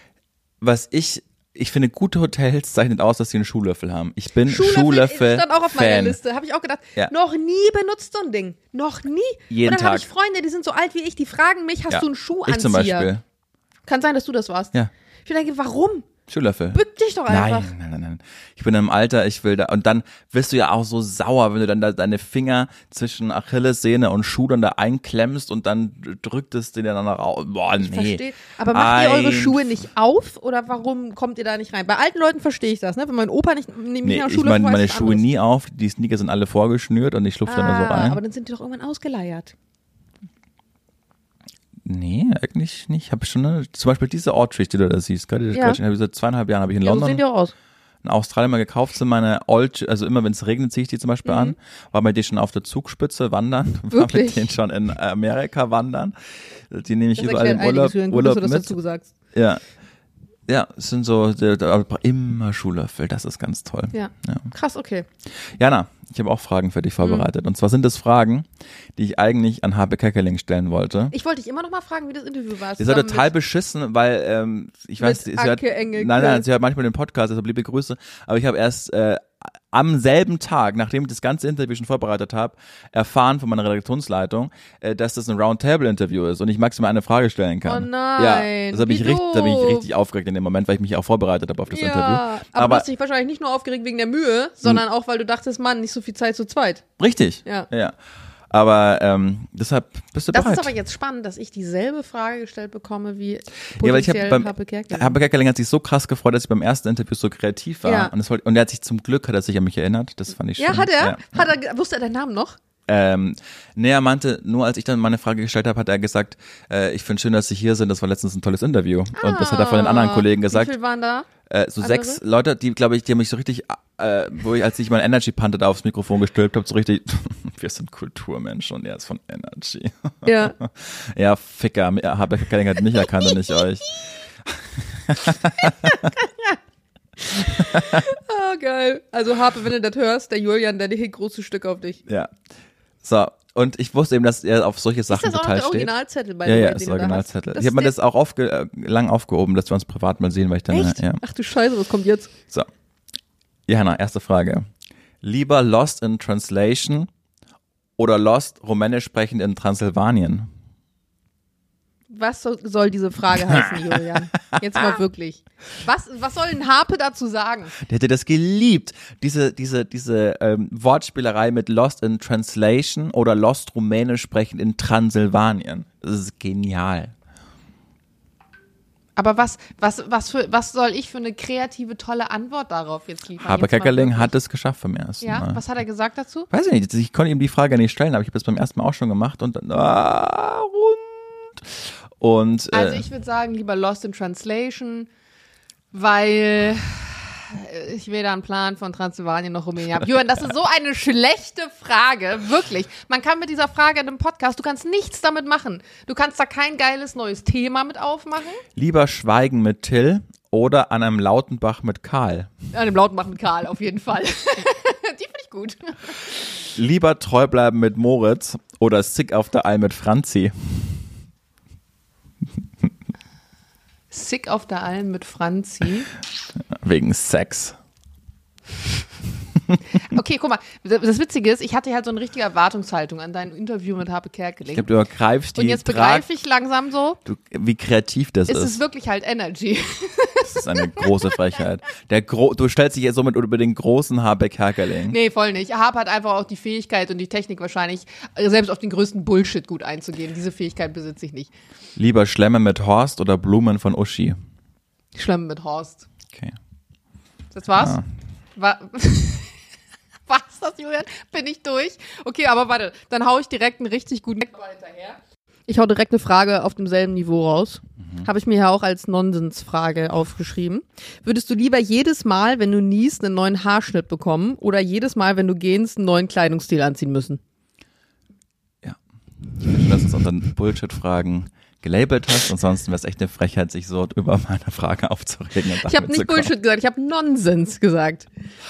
Was ich finde, gute Hotels zeichnet aus, dass sie einen Schuhlöffel haben. Ich bin Schuhlöffel stand auch auf meiner Fan. Liste. Habe ich auch gedacht, Ja. noch nie benutzt so ein Ding. Noch nie. Jeden und dann habe Tag. ich Freunde, die sind so alt wie ich, die fragen mich, hast Ja. du einen Schuhanzieher? Ich zum Beispiel. Kann sein, dass du das warst. Ja. Ich denke, warum? Schuhlöffel. Bück dich doch einfach. Nein. Ich bin im Alter, ich will da. Und dann wirst du ja auch so sauer, wenn du dann da deine Finger zwischen Achillessehne und Schuh dann da einklemmst und dann drückt es dir dann raus. Boah, nee. Verstehe. Aber macht ihr eure Schuhe nicht auf oder warum kommt ihr da nicht rein? Bei alten Leuten verstehe ich das, ne? Wenn mein Opa nicht Nee, am ich Schuhlöffel meine weiß, ist Schuhe anderes. nie auf, die Sneaker sind alle vorgeschnürt und ich schlupfe da nur so rein. Aber dann sind die doch irgendwann ausgeleiert. Nee, eigentlich nicht. Ich habe schon zum Beispiel diese Ortschrift, die du da siehst, gerade Ja. habe ich seit 2,5 Jahren habe ich in Ja, so London, sehen die auch aus. in Australien mal gekauft, sind meine also immer wenn es regnet, ziehe ich die zum Beispiel an. War bei denen schon auf der Zugspitze wandern, war Wirklich? mit denen schon in Amerika wandern. Die nehme ich Das überall im erklärt einiges, Julian. Gut, Urlaub dass du das mit. dazu gesagt. Ja, es sind so immer Schuhlöffel, das ist ganz toll. Ja. Ja. Krass, okay. Jana, ich habe auch Fragen für dich vorbereitet. Und zwar sind es Fragen, die ich eigentlich an Habe Kerkeling stellen wollte. Ich wollte dich immer noch mal fragen, wie das Interview war. Das ist ja total beschissen, weil ich weiß, mit sie hört, Anke Engelke. nein, sie hört manchmal den Podcast, deshalb liebe Grüße. Aber ich habe erst am selben Tag, nachdem ich das ganze Interview schon vorbereitet habe, erfahren von meiner Redaktionsleitung, dass das ein Roundtable-Interview ist und ich maximal eine Frage stellen kann. Oh nein, Ja, das habe ich, wie da bin ich doof. richtig aufgeregt in dem Moment, weil ich mich auch vorbereitet habe auf das Interview. Ja, aber du hast dich wahrscheinlich nicht nur aufgeregt wegen der Mühe, sondern auch, weil du dachtest, Mann, nicht so viel Zeit zu zweit. Richtig. Ja. Aber deshalb bist du Das bereit. ist aber jetzt spannend, dass ich dieselbe Frage gestellt bekomme wie Ja, weil ich potenziell habe Harpe Kerkeling. Harpe Kerkeling hat sich so krass gefreut, dass ich beim ersten Interview so kreativ war. Ja. Und er hat sich zum Glück, hat er sich an mich erinnert. Das fand ich schön. Ja, hat er? Ja. Wusste er deinen Namen noch? Nee, er meinte, nur als ich dann meine Frage gestellt habe, hat er gesagt, ich finde schön, dass Sie hier sind, das war letztens ein tolles Interview. Und das hat er von den anderen Kollegen gesagt. Wie viele waren da? So 6 Leute, die, glaube ich, die haben mich so richtig, als ich mein Energy Panther da aufs Mikrofon gestülpt habe, so richtig, wir sind Kulturmenschen und er ist von Energy. Ja. Ja, Ficker, Harpe Kerkeling hat mich erkannt und nicht euch. Ah, geil. Also Harpe, wenn du das hörst, der Julian, der legt große Stücke auf dich. Ja. So, und ich wusste eben, dass er auf solche Sachen Ist das auch noch total der steht. Originalzettel bei Ja, dir? ja, ist der Originalzettel. Ich habe mir das auch lang aufgehoben, dass wir uns privat mal sehen, weil ich dann, Echt? ja. Ach du Scheiße, was kommt jetzt? So. Johanna, erste Frage. Lieber Lost in Translation oder Lost rumänisch sprechend in Transsilvanien? Was soll diese Frage heißen, Julian? Jetzt mal wirklich. Was soll ein Harpe dazu sagen? Der hätte das geliebt. Diese Wortspielerei mit Lost in Translation oder Lost rumänisch sprechend in Transsilvanien. Das ist genial. Aber was soll ich für eine kreative, tolle Antwort darauf jetzt liefern? Harpe Kerkeling hat es geschafft beim ersten Ja, Mal. was hat er gesagt dazu? Weiß ich nicht, ich konnte ihm die Frage nicht stellen, aber ich habe das beim ersten Mal auch schon gemacht und dann, rund. Und, Also ich würde sagen, lieber Lost in Translation, weil ich weder einen Plan von Transsilvanien noch Rumänien habe. Julian, das ist so eine schlechte Frage, wirklich. Man kann mit dieser Frage in einem Podcast, du kannst nichts damit machen. Du kannst da kein geiles neues Thema mit aufmachen. lieber Schweigen mit Till oder an einem Lautenbach mit Karl. An dem Laut machen Karl, auf jeden Fall. Die finde ich gut. Lieber treu bleiben mit Moritz oder Sick auf der All mit Franzi. Sick auf der Alm mit Franzi. Wegen Sex. Okay, guck mal, das Witzige ist, ich hatte halt so eine richtige Erwartungshaltung an dein Interview mit Harpe Kerkeling. Ich glaube, du ergreifst die Und jetzt begreife ich langsam so, wie kreativ das es ist. ist wirklich halt Energy. Das ist eine große Frechheit. Du stellst dich jetzt somit über den großen Harpe Kerkeling. Nee, voll nicht. Harpe hat einfach auch die Fähigkeit und die Technik wahrscheinlich, selbst auf den größten Bullshit gut einzugehen. Diese Fähigkeit besitze ich nicht. Lieber Schlemme mit Horst oder Blumen von Uschi. Schlimm mit Horst. Okay. Das war's? Ja. War's das, Julian? Bin ich durch? Okay, aber warte, dann hau ich direkt einen richtig guten hinterher. Ich hau direkt eine Frage auf demselben Niveau raus. Habe ich mir ja auch als Nonsensfrage aufgeschrieben. Würdest du lieber jedes Mal, wenn du niest, einen neuen Haarschnitt bekommen oder jedes Mal, wenn du gehst, einen neuen Kleidungsstil anziehen müssen? Ja. Ich finde, dass du es unter Bullshit-Fragen gelabelt hast. Ansonsten wäre es echt eine Frechheit, sich so über meine Frage aufzuregen. Ich habe nicht Bullshit gesagt, ich habe Nonsens gesagt.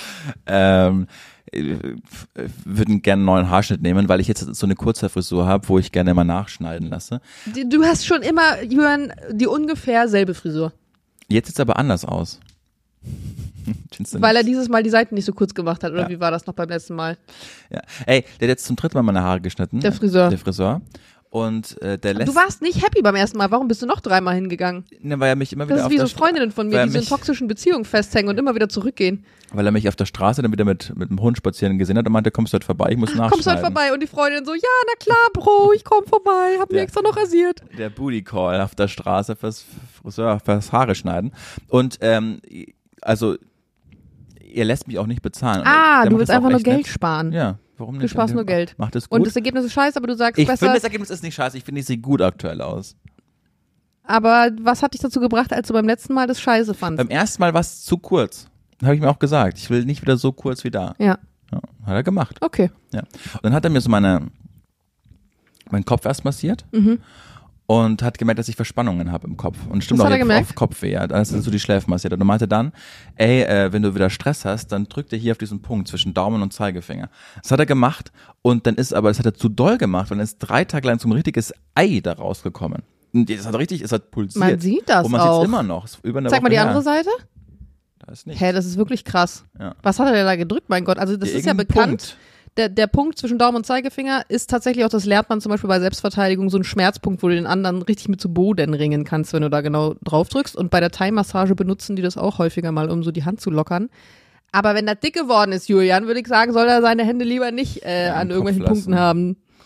Würde gerne einen neuen Haarschnitt nehmen, weil ich jetzt so eine Kurzhaarfrisur habe, wo ich gerne mal nachschneiden lasse. Du hast schon immer, Jürgen, die ungefähr selbe Frisur. Jetzt sieht es aber anders aus. Weil er dieses Mal die Seiten nicht so kurz gemacht hat, oder Ja. wie war das noch beim letzten Mal? Ja. Ey, der hat jetzt zum 3. Mal meine Haare geschnitten. Der Friseur. Der Friseur. Und der lässt... Du warst nicht happy beim ersten Mal, warum bist du noch 3-mal hingegangen? Ne, weil er mich immer wieder Das ist auf wie der so Freundinnen von mir, weil die so in mich- toxischen Beziehungen festhängen und immer wieder zurückgehen. Weil er mich auf der Straße dann wieder mit dem Hund spazieren gesehen hat und meinte, kommst du heute vorbei, ich muss nachschneiden. Kommst halt vorbei und die Freundin so, ja, na klar, Bro, ich komm vorbei, hab mir Ja. extra noch rasiert. Der Booty Call auf der Straße fürs Friseur, fürs Haare schneiden. Und also ihr lässt mich auch nicht bezahlen. Und der Du macht willst das auch einfach nur echt Geld nett. sparen. Ja, warum nicht? Du sparst Und nur Geld. Macht es gut. Und das Ergebnis ist scheiße, aber du sagst ich besser. finde, das Ergebnis ist nicht scheiße. Ich finde, ich sehe gut aktuell aus. Aber was hat dich dazu gebracht, als du beim letzten Mal das scheiße fandst? Beim ersten Mal war es zu kurz. Habe ich mir auch gesagt. Ich will nicht wieder so kurz wie da. Ja, Ja, hat er gemacht. okay. Ja. Und dann hat er mir so meinen Kopf erst massiert und hat gemerkt, dass ich Verspannungen habe im Kopf. Und stimmt Was auch, hat er ich hab gemerkt? auf Kopfweh. Ja. Dann ist so die Schläfen massiert. Und er meinte dann, wenn du wieder Stress hast, dann drück dir hier auf diesen Punkt zwischen Daumen und Zeigefinger. Das hat er gemacht und dann das hat er zu doll gemacht, weil dann ist 3 Tage lang so ein richtiges Ei da rausgekommen. Und es hat pulsiert. Man sieht das und man auch. sieht es immer noch. Ist über eine Zeig Woche mal die her. andere Seite. Da ist nichts. Hä, das ist wirklich krass. Ja. Was hat er denn da gedrückt, mein Gott? Also das ist ja Irgendein bekannt. Punkt. Der Punkt zwischen Daumen und Zeigefinger ist tatsächlich auch, das lernt man zum Beispiel bei Selbstverteidigung, so ein Schmerzpunkt, wo du den anderen richtig mit zu Boden ringen kannst, wenn du da genau drauf drückst. Und bei der Thai-Massage benutzen die das auch häufiger mal, um so die Hand zu lockern. Aber wenn das dick geworden ist, Julian, würde ich sagen, soll er seine Hände lieber nicht an am irgendwelchen Kopf Punkten lassen. haben.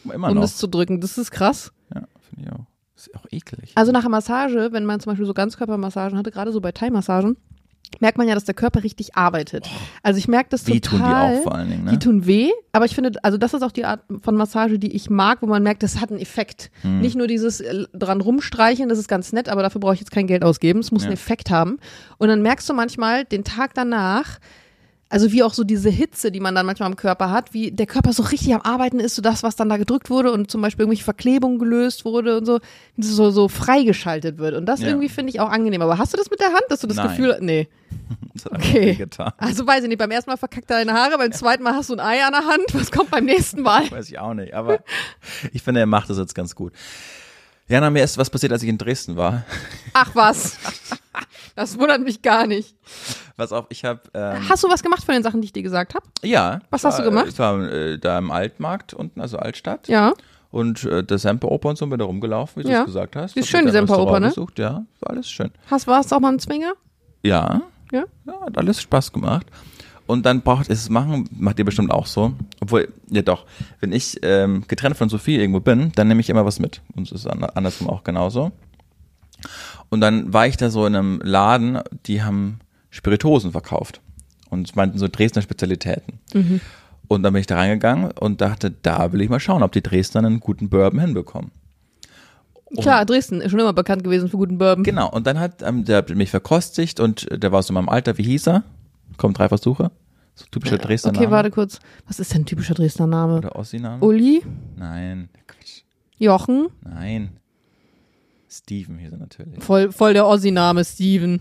Immer um noch. das zu drücken. Das ist krass. Ja, finde ich auch. Ist auch eklig. Also nach der Massage, wenn man zum Beispiel so Ganzkörpermassagen hatte, gerade so bei Thai-Massagen, merkt man ja, dass der Körper richtig arbeitet. Also ich merke das total. Wie tun die auch vor allen Dingen, ne? Die tun weh, aber ich finde, also das ist auch die Art von Massage, die ich mag, wo man merkt, das hat einen Effekt. Nicht nur dieses dran rumstreichen, das ist ganz nett, aber dafür brauche ich jetzt kein Geld ausgeben. Es muss einen Effekt haben. Und dann merkst du manchmal den Tag danach, also wie auch so diese Hitze, die man dann manchmal am Körper hat, wie der Körper so richtig am Arbeiten ist, so das, was dann da gedrückt wurde und zum Beispiel irgendwelche Verklebung gelöst wurde und so freigeschaltet wird. Und das irgendwie finde ich auch angenehm. Aber hast du das mit der Hand, dass du das Nein. Gefühl, nee. Das hat einfach wehgetan. Also weiß ich nicht, beim ersten Mal verkackt er deine Haare, beim zweiten Mal hast du ein Ei an der Hand. Was kommt beim nächsten Mal? Weiß ich auch nicht, aber ich finde, er macht das jetzt ganz gut. Jana, mir ist was passiert, als ich in Dresden war. Ach was. Das wundert mich gar nicht. Pass auf, ich habe Hast du was gemacht von den Sachen, die ich dir gesagt habe? ja. Was hast du gemacht? Ich war da im Altmarkt unten, also Altstadt. Ja. Und der Semperoper und so bin da rumgelaufen, wie du es gesagt hast. Die ist Hab schön, mir die da ein Semperoper, ne? Restaurant besucht. Ja, war alles schön. Warst du auch mal ein Zwinger? Ja. Ja? Ja, hat alles Spaß gemacht. Und dann macht ihr bestimmt auch so. Obwohl, ja doch, wenn ich getrennt von Sophie irgendwo bin, dann nehme ich immer was mit. Und es ist andersrum auch genauso. Und dann war ich da so in einem Laden, die haben Spirituosen verkauft. Und meinten so Dresdner Spezialitäten. Und dann bin ich da reingegangen und dachte, da will ich mal schauen, ob die Dresdner einen guten Bourbon hinbekommen. Klar, Dresden ist schon immer bekannt gewesen für guten Bourbon. Genau, und dann hat der mich verkostigt und der war so in meinem Alter, wie hieß er? Kommen 3 Versuche. So typischer Dresdner Name. Okay, warte kurz. Was ist denn ein typischer Dresdner Name? Oder Ossi-Name? Uli? Nein, Quatsch. Jochen? Nein. Steven hieß er natürlich. Voll der Ossi-Name, Steven.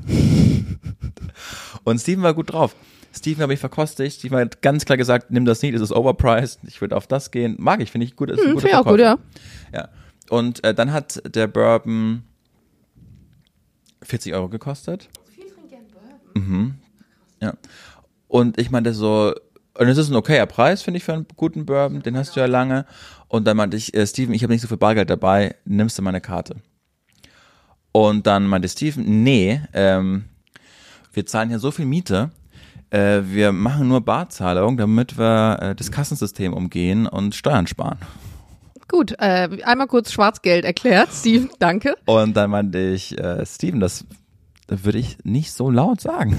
Und Steven war gut drauf. Steven habe ich verkostigt. Steven hat ganz klar gesagt, nimm das nicht, es ist overpriced. Ich würde auf das gehen. Mag ich, finde ich gut. Ist ein guter Finde ich auch gut, Verkäufer. ja. Ja. Und dann hat der Bourbon 40 Euro gekostet. Viel trinkt gern Bourbon. Ja. Und ich meinte so, und es ist ein okayer Preis, finde ich, für einen guten Bourbon, den hast du ja lange. Und dann meinte ich, Steven, ich habe nicht so viel Bargeld dabei, nimmst du meine Karte? Und dann meinte Steven, nee, wir zahlen hier so viel Miete, wir machen nur Barzahlung, damit wir das Kassensystem umgehen und Steuern sparen. Gut, einmal kurz Schwarzgeld erklärt. Steven, danke. Und dann meinte ich, Steven, das würde ich nicht so laut sagen.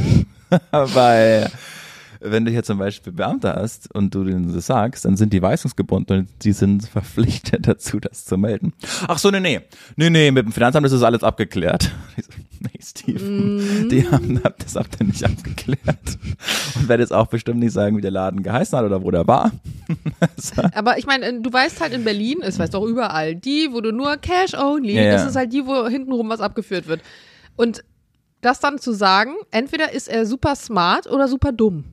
Weil, wenn du hier zum Beispiel Beamte hast und du denen das sagst, dann sind die weisungsgebunden und die sind verpflichtet dazu, das zu melden. Ach so, nee, mit dem Finanzamt ist das alles abgeklärt. Ich so, nee, Steven, die das habt ihr nicht abgeklärt. Und werde jetzt auch bestimmt nicht sagen, wie der Laden geheißen hat oder wo der war. Aber ich meine, du weißt halt in Berlin, es weißt auch überall, die, wo du nur Cash only, das ist halt die, wo hintenrum was abgeführt wird. Und das dann zu sagen, entweder ist er super smart oder super dumm.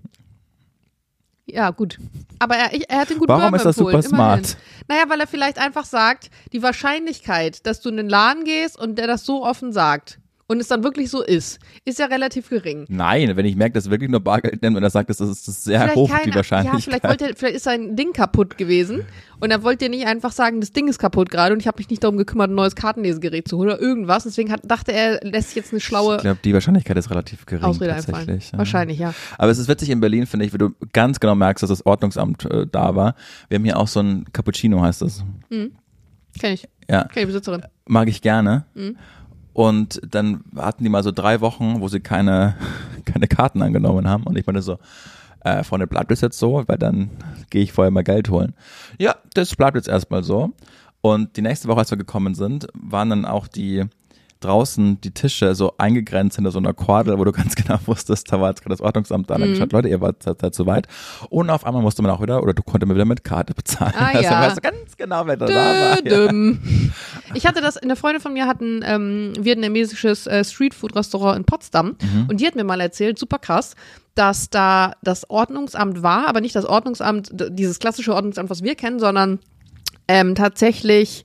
Ja, gut. Aber er hat den guten Warum Bourbon ist das empfohlen, super smart? immerhin. Naja, weil er vielleicht einfach sagt, die Wahrscheinlichkeit, dass du in den Laden gehst und der das so offen sagt und es dann wirklich so ist ja relativ gering. Nein, wenn ich merke, dass er wirklich nur Bargeld nimmt und er sagt, das ist sehr Vielleicht hoch, die Wahrscheinlichkeit. Ja, vielleicht ist sein Ding kaputt gewesen und er wollte dir nicht einfach sagen, das Ding ist kaputt gerade und ich habe mich nicht darum gekümmert, ein neues Kartenlesegerät zu holen oder irgendwas. Deswegen dachte er, lässt sich jetzt eine schlaue Ich glaube, die Wahrscheinlichkeit ist relativ gering. Ausrede tatsächlich. einfallen. Ja. Wahrscheinlich, ja. Aber es ist witzig in Berlin, finde ich, wie du ganz genau merkst, dass das Ordnungsamt da war. Wir haben hier auch so ein Cappuccino, heißt das. Kenn ich. Ja, Kenn die Besitzerin. mag ich gerne. Und dann hatten die mal so 3 Wochen, wo sie keine Karten angenommen haben. Und ich meine so, Freunde, bleibt das jetzt so? Weil dann gehe ich vorher mal Geld holen. Ja, das bleibt jetzt erstmal so. Und die nächste Woche, als wir gekommen sind, waren dann auch draußen die Tische so eingegrenzt hinter so einer Kordel, wo du ganz genau wusstest, da war jetzt gerade das Ordnungsamt da. Dann gesagt, Leute, ihr wart zu weit. Und auf einmal musste man auch wieder, oder du konntest wieder mit Karte bezahlen. Ah, also ja. weißt du ganz genau, wer da war. Ja. Ich hatte das, eine Freundin von mir hat ein vietnamesisches Streetfood-Restaurant in Potsdam und die hat mir mal erzählt, super krass, dass da das Ordnungsamt war, aber nicht das Ordnungsamt, dieses klassische Ordnungsamt, was wir kennen, sondern tatsächlich,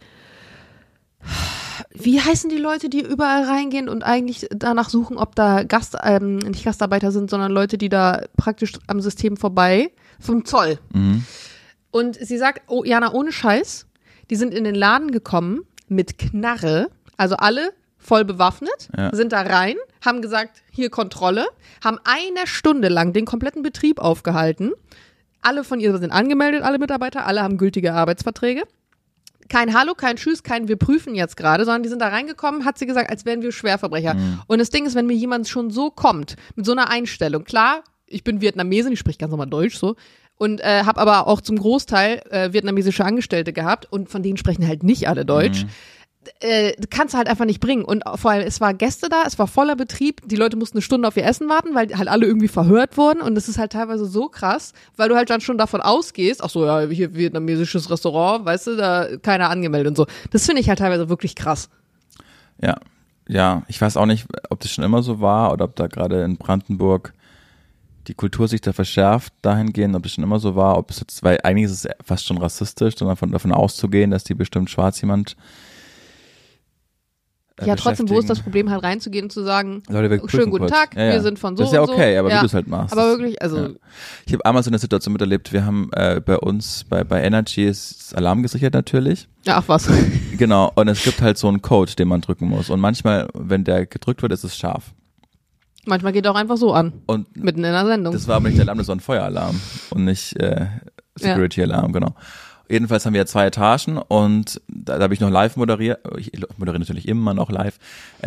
wie heißen die Leute, die überall reingehen und eigentlich danach suchen, ob da nicht Gastarbeiter sind, sondern Leute, die da praktisch am System vorbei, vom Zoll. Und sie sagt, oh Jana, ohne Scheiß, die sind in den Laden gekommen mit Knarre, also alle voll bewaffnet, sind da rein, haben gesagt, hier Kontrolle, haben 1 Stunde lang den kompletten Betrieb aufgehalten, alle von ihr sind angemeldet, alle Mitarbeiter, alle haben gültige Arbeitsverträge. Kein Hallo, kein Tschüss, kein wir prüfen jetzt gerade, sondern die sind da reingekommen, hat sie gesagt, als wären wir Schwerverbrecher. Und das Ding ist, wenn mir jemand schon so kommt, mit so einer Einstellung, klar, ich bin Vietnamesin, ich spreche ganz normal Deutsch so, und habe aber auch zum Großteil vietnamesische Angestellte gehabt und von denen sprechen halt nicht alle Deutsch. Kannst du halt einfach nicht bringen. Und vor allem, es war Gäste da, es war voller Betrieb, die Leute mussten eine Stunde auf ihr Essen warten, weil halt alle irgendwie verhört wurden und das ist halt teilweise so krass, weil du halt dann schon davon ausgehst, ach so, ja, hier vietnamesisches Restaurant, weißt du, da keiner angemeldet und so. Das finde ich halt teilweise wirklich krass. Ja, ich weiß auch nicht, ob das schon immer so war oder ob da gerade in Brandenburg die Kultur sich da verschärft dahingehend, ob das schon immer so war, ob es jetzt, weil eigentlich ist es fast schon rassistisch, davon auszugehen, dass die bestimmt schwarz jemand ja, trotzdem, wo ist das Problem, halt reinzugehen und zu sagen, Leute, schönen guten kurz. Tag, ja. wir sind von so und so. Das ist ja okay, so. aber wie du es halt machst. Aber wirklich, also. Ja. Ich habe einmal so eine Situation miterlebt, wir haben bei uns, bei Energy ist Alarm gesichert natürlich. Ja, ach was. Genau, und es gibt halt so einen Code, den man drücken muss. Und manchmal, wenn der gedrückt wird, ist es scharf. Manchmal geht er auch einfach so an, und mitten in der Sendung. Das war aber nicht der Alarm, das war ein Feueralarm und nicht Security-Alarm, genau. Jedenfalls haben wir 2 Etagen und da habe ich noch live moderiert. Ich moderiere natürlich immer noch live.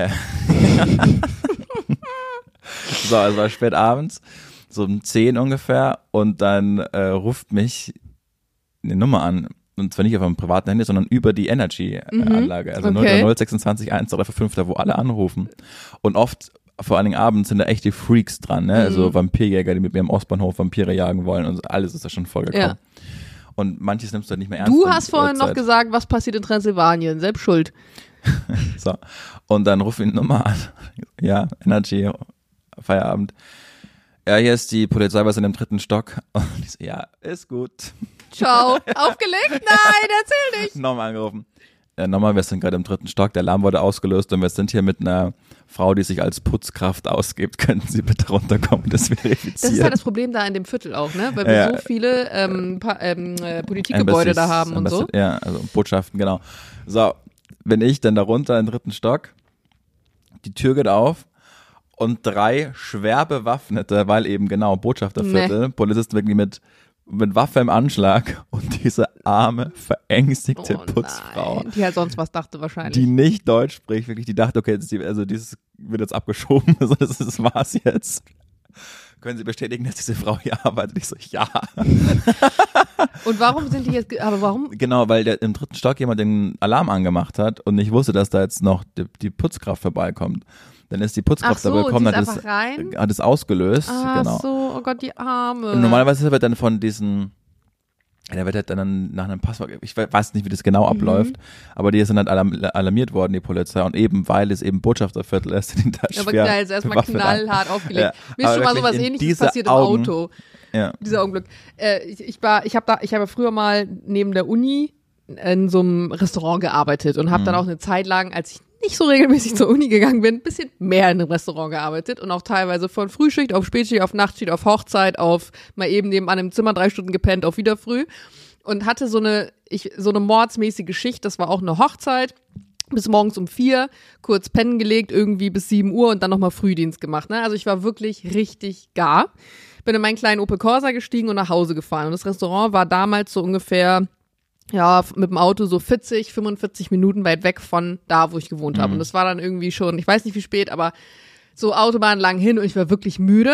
So, es war spät abends, so um 10 ungefähr und dann ruft mich eine Nummer an. Und zwar nicht auf einem privaten Handy, sondern über die Energy-Anlage. Also okay. 026 135, da wo alle anrufen. Und oft, vor allen Dingen abends, sind da echt die Freaks dran, ne? Also Vampirjäger, die mit mir im Ostbahnhof Vampire jagen wollen und alles ist da schon vollgekommen. Ja. Und manches nimmst du halt nicht mehr ernst. Du hast vorhin noch gesagt, was passiert in Transsilvanien, selbst schuld. So. Und dann ruf ihn nochmal an. Ja, Energy, Feierabend. Ja, hier ist die Polizei, was in dem 3. Stock. Und ich so, ja, ist gut. Ciao. Aufgelegt? Nein, erzähl nicht. Nochmal angerufen. Ja, nochmal, wir sind gerade im 3. Stock, der Alarm wurde ausgelöst und wir sind hier mit einer Frau, die sich als Putzkraft ausgibt. Könnten Sie bitte runterkommen, das verifizieren? Das ist halt das Problem da in dem Viertel auch, ne? Weil wir so viele Politikgebäude da haben und so. Ja, also Botschaften, genau. So, bin ich dann da runter im 3. Stock, die Tür geht auf und 3 schwer bewaffnete, weil eben genau Botschafterviertel, Polizisten wirklich mit Waffe im Anschlag und diese arme, verängstigte Putzfrau. Nein, die halt sonst was dachte wahrscheinlich. Die nicht Deutsch spricht, wirklich, die dachte, okay, dieses wird jetzt abgeschoben, also das war's jetzt. Können Sie bestätigen, dass diese Frau hier arbeitet? Ich so, ja. Und warum sind die jetzt, aber warum? Genau, weil im 3. Stock jemand den Alarm angemacht hat und nicht wusste, dass da jetzt noch die Putzkraft vorbeikommt. Dann ist die Putzkraft da gekommen, hat es ausgelöst. Ach genau. so, oh Gott, die Arme. Und normalerweise wird dann von diesen, der wird halt dann nach einem Passwort, ich weiß nicht, wie das genau abläuft, aber die sind halt alarmiert worden, die Polizei, und eben, weil es eben Botschafterviertel ist, sind da schwer. Aber geil, ist erstmal knallhart aufgelegt. Mir ist schon mal sowas Ähnliches passiert im Auto. Ja. Dieser Augenblick. Ich habe früher mal neben der Uni in so einem Restaurant gearbeitet und habe dann auch eine Zeit lang, als ich nicht so regelmäßig zur Uni gegangen bin, ein bisschen mehr in einem Restaurant gearbeitet und auch teilweise von Frühschicht auf Spätschicht, auf Nachtschicht, auf Hochzeit, auf mal eben nebenan im Zimmer 3 Stunden gepennt, auf wieder früh und hatte so eine mordsmäßige Schicht, das war auch eine Hochzeit, bis morgens um 4, kurz pennen gelegt, irgendwie bis 7 Uhr und dann nochmal Frühdienst gemacht, ne? Also ich war wirklich richtig gar. Bin in meinen kleinen Opel Corsa gestiegen und nach Hause gefahren und das Restaurant war damals so ungefähr mit dem Auto so 40, 45 Minuten weit weg von da, wo ich gewohnt habe. Und das war dann irgendwie schon, ich weiß nicht wie spät, aber so Autobahn lang hin und ich war wirklich müde.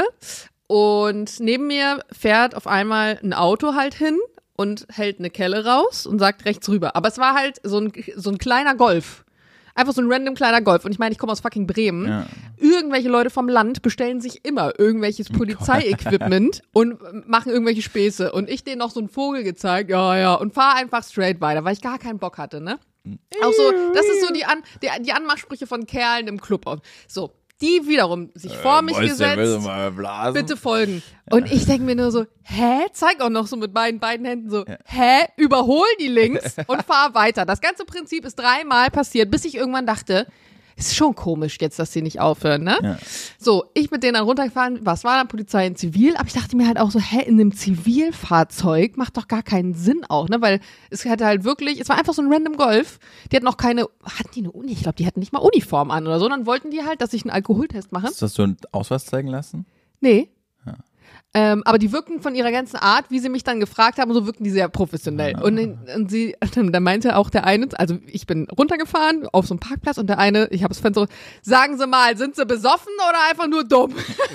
Und neben mir fährt auf einmal ein Auto halt hin und hält eine Kelle raus und sagt rechts rüber. Aber es war halt so ein kleiner Golf. Einfach so ein random kleiner Golf. Und ich meine, ich komme aus fucking Bremen. Ja. Irgendwelche Leute vom Land bestellen sich immer irgendwelches Polizeiequipment und machen irgendwelche Späße. Und ich denen noch so einen Vogel gezeigt, ja, und fahr einfach straight weiter, weil ich gar keinen Bock hatte, ne? Auch so, das ist so die Anmachsprüche von Kerlen im Club. So, die wiederum sich vor mich gesetzt, bitte folgen. Und ich denke mir nur so, zeig auch noch so mit beiden Händen so, überhol die links und fahr weiter. Das ganze Prinzip ist 3-mal passiert, bis ich irgendwann dachte, ist schon komisch jetzt, dass sie nicht aufhören, ne? Ja. So, ich mit denen dann runtergefahren, was war dann, Polizei in Zivil? Aber ich dachte mir halt auch so, in einem Zivilfahrzeug macht doch gar keinen Sinn auch, ne? Weil es hatte halt wirklich, es war einfach so ein random Golf. Die hatten auch hatten die eine Uni? Ich glaube, die hatten nicht mal Uniform an oder so. Dann wollten die halt, dass ich einen Alkoholtest mache. Hast du einen Ausweis zeigen lassen? Nee. Ja. Aber die wirken von ihrer ganzen Art, wie sie mich dann gefragt haben, so wirken die sehr professionell. Ja. Und dann meinte auch der eine, also ich bin runtergefahren auf so einen Parkplatz und der eine, ich habe das Fenster, sagen Sie mal, sind Sie besoffen oder einfach nur dumm?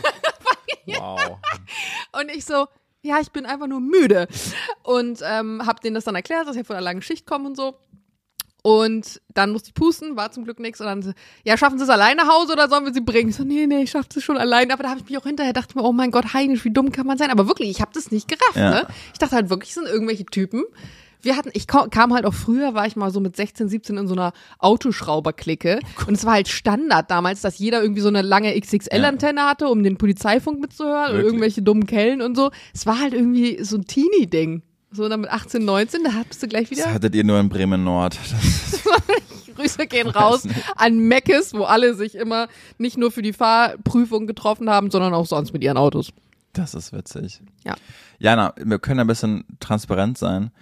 Wow. Und ich so, ja, ich bin einfach nur müde. Und hab denen das dann erklärt, dass ich von einer langen Schicht komme und so. Und dann musste ich pusten, war zum Glück nichts. Und dann so, ja, schaffen Sie es alleine nach Hause oder sollen wir Sie bringen? Ich so, nee, ich schaff das schon alleine. Aber da habe ich mich auch hinterher dachte mir, oh mein Gott, Heinisch, wie dumm kann man sein? Aber wirklich, ich habe das nicht gerafft, ne? Ich dachte halt wirklich, es sind irgendwelche Typen. Ich kam halt auch früher, war ich mal so mit 16, 17 in so einer Autoschrauber-Clique. Und es war halt Standard damals, dass jeder irgendwie so eine lange XXL-Antenne hatte, um den Polizeifunk mitzuhören. Wirklich? Und irgendwelche dummen Kellen und so. Es war halt irgendwie so ein Teenie-Ding. So dann mit 18, 19, da bist du gleich wieder. Das hattet ihr nur in Bremen-Nord. Grüße gehen raus an Meckes, wo alle sich immer nicht nur für die Fahrprüfung getroffen haben, sondern auch sonst mit ihren Autos. Das ist witzig. Ja. Jana, wir können ein bisschen transparent sein.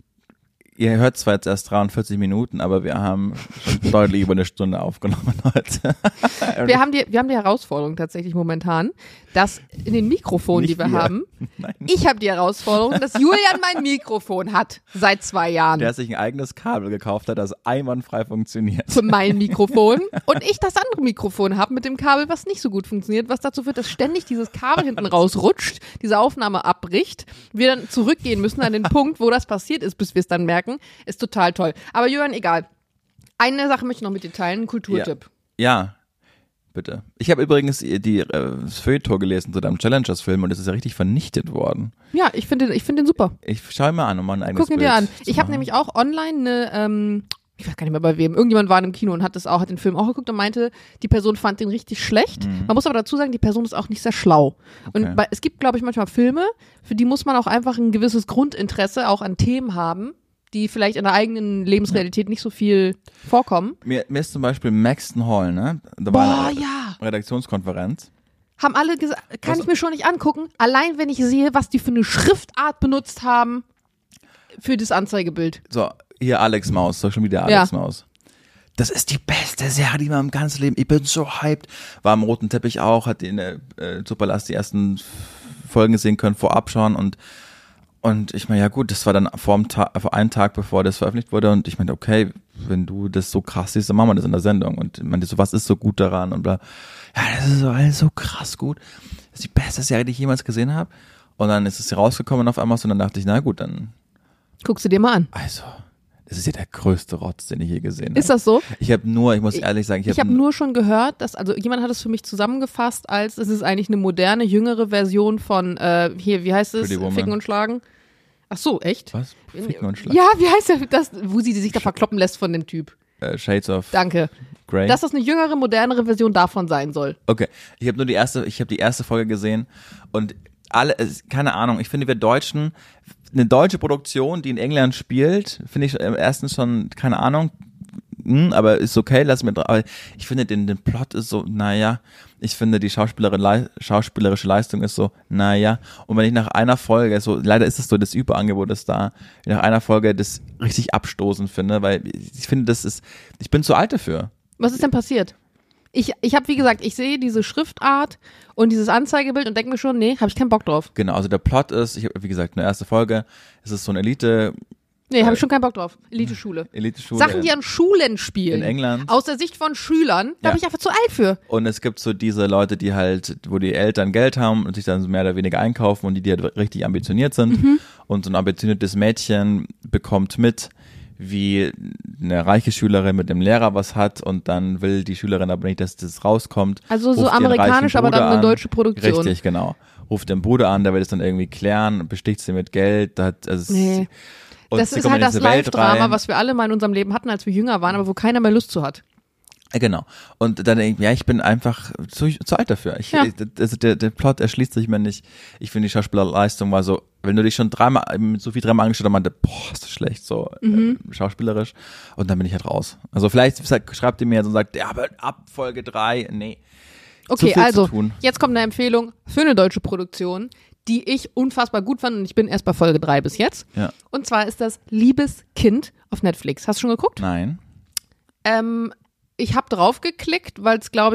Ihr hört zwar jetzt erst 43 Minuten, aber wir haben schon deutlich über eine Stunde aufgenommen heute. Wir haben die Herausforderung tatsächlich momentan, dass in den Mikrofonen, Nicht die wir wir. haben, Nein. ich habe die Herausforderung, dass Julian mein Mikrofon hat seit 2 Jahren Der sich ein eigenes Kabel gekauft hat, das einwandfrei funktioniert. für mein Mikrofon und ich das andere Mikrofon habe mit dem Kabel, was nicht so gut funktioniert, was dazu führt, dass ständig dieses Kabel hinten rausrutscht, diese Aufnahme abbricht, wir dann zurückgehen müssen an den Punkt, wo das passiert ist, bis wir es dann merken. Ist total toll. Aber Julian, egal. Eine Sache möchte ich noch mit dir teilen, ein Kulturtipp. Ja, bitte. Ich habe übrigens das Feuilleton gelesen zu deinem Challengers-Film und es ist ja richtig vernichtet worden. Ja, ich finde den super. Ich schaue mal an, um mal ein eigenes Guck ihn Bild dir an. zu Ich habe machen. nämlich auch online eine, ich weiß gar nicht mehr bei wem, irgendjemand war im Kino und hat den Film auch geguckt und meinte, die Person fand den richtig schlecht. Man muss aber dazu sagen, die Person ist auch nicht sehr schlau. Und Okay. es gibt, glaube ich, manchmal Filme, für die muss man auch einfach ein gewisses Grundinteresse auch an Themen haben, die vielleicht in der eigenen Lebensrealität nicht so viel vorkommen. Mir ist zum Beispiel Maxton Hall, ne? Da Boah, war eine ja. Redaktionskonferenz. Haben alle gesagt, kann ich mir schon nicht angucken, allein wenn ich sehe, was die für eine Schriftart benutzt haben für das Anzeigebild. So, hier Alex Maus, so schon wieder Alex Maus. Das ist die beste Serie, die man im ganzen Leben, ich bin so hyped. War am roten Teppich auch, hat in der Superlast die ersten Folgen gesehen können, vorab schon und ich meine, ja gut, das war dann vor einen Tag, bevor das veröffentlicht wurde und ich meinte, okay, wenn du das so krass siehst, dann machen wir das in der Sendung und ich meinte so, was ist so gut daran und bla. Ja, das ist so alles so krass gut. Das ist die beste Serie, die ich jemals gesehen habe und dann ist es rausgekommen auf einmal und dann dachte ich, na gut, dann Guckst du dir mal an. also, das ist ja der größte Rotz, den ich je gesehen habe. Ist das so? Ich muss ehrlich sagen, Ich habe nur schon gehört, dass, also jemand hat es für mich zusammengefasst, als es ist eigentlich eine moderne, jüngere Version von, hier, wie heißt es? Pretty Woman. Ficken und Schlagen. Ach so, echt? Was? Ficken und Schlagen? Ja, wie heißt das, wo sie sich da verkloppen lässt von dem Typ? Shades of Danke. Grey. Dass das eine jüngere, modernere Version davon sein soll. Okay, ich habe die erste Folge gesehen und keine Ahnung, ich finde wir Deutschen, eine deutsche Produktion, die in England spielt, finde ich erstens schon, keine Ahnung, aber ist okay, lass mir drauf. Aber ich finde den Plot ist so, naja, ich finde die schauspielerische Leistung ist so, naja. Und wenn ich nach einer Folge, so leider ist es so, das Überangebot ist da, nach einer Folge das richtig abstoßend finde, weil ich finde, ich bin zu alt dafür. Was ist denn passiert? Ich habe, wie gesagt, ich sehe diese Schriftart und dieses Anzeigebild und denke mir schon, nee, habe ich keinen Bock drauf. Genau, also der Plot ist, ich habe, wie gesagt, eine erste Folge, es ist so eine Nee, habe ich schon keinen Bock drauf. Elite-Schule. Elite-Schule. Sachen, die an Schulen spielen. In England. Aus der Sicht von Schülern, da Ja. bin ich einfach zu alt für. Und es gibt so diese Leute, die halt, wo die Eltern Geld haben und sich dann so mehr oder weniger einkaufen und die halt richtig ambitioniert sind. Und so ein ambitioniertes Mädchen bekommt mit, wie eine reiche Schülerin mit dem Lehrer was hat und dann will die Schülerin aber nicht, dass das rauskommt. Also so Ruft ihren amerikanisch, reichen aber dann Bruder eine an. deutsche Produktion. Richtig, genau. Ruft den Bruder an, der will es dann irgendwie klären, besticht sie mit Geld. Nee. Und Das sie ist kommen halt in das diese Welt Live-Drama, rein. was wir alle mal in unserem Leben hatten, als wir jünger waren, aber wo keiner mehr Lust zu hat. Genau. Und dann denke ich, ja, ich bin einfach zu alt dafür. Ja. Der Plot erschließt sich mir nicht. Ich finde, die Schauspielerleistung war so, wenn du dich schon dreimal angeschaut hast, meinte, boah, ist das schlecht, so schauspielerisch. Und dann bin ich halt raus. Also vielleicht schreibt ihr mir jetzt und sagt, ja, aber ab Folge 3, nee. Okay, viel also, zu tun. jetzt kommt eine Empfehlung für eine deutsche Produktion, die ich unfassbar gut fand und ich bin erst bei Folge 3 bis jetzt. Ja. Und zwar ist das Liebes Kind auf Netflix. Hast du schon geguckt? Nein. Ich habe drauf geklickt, weil es, glaube ich,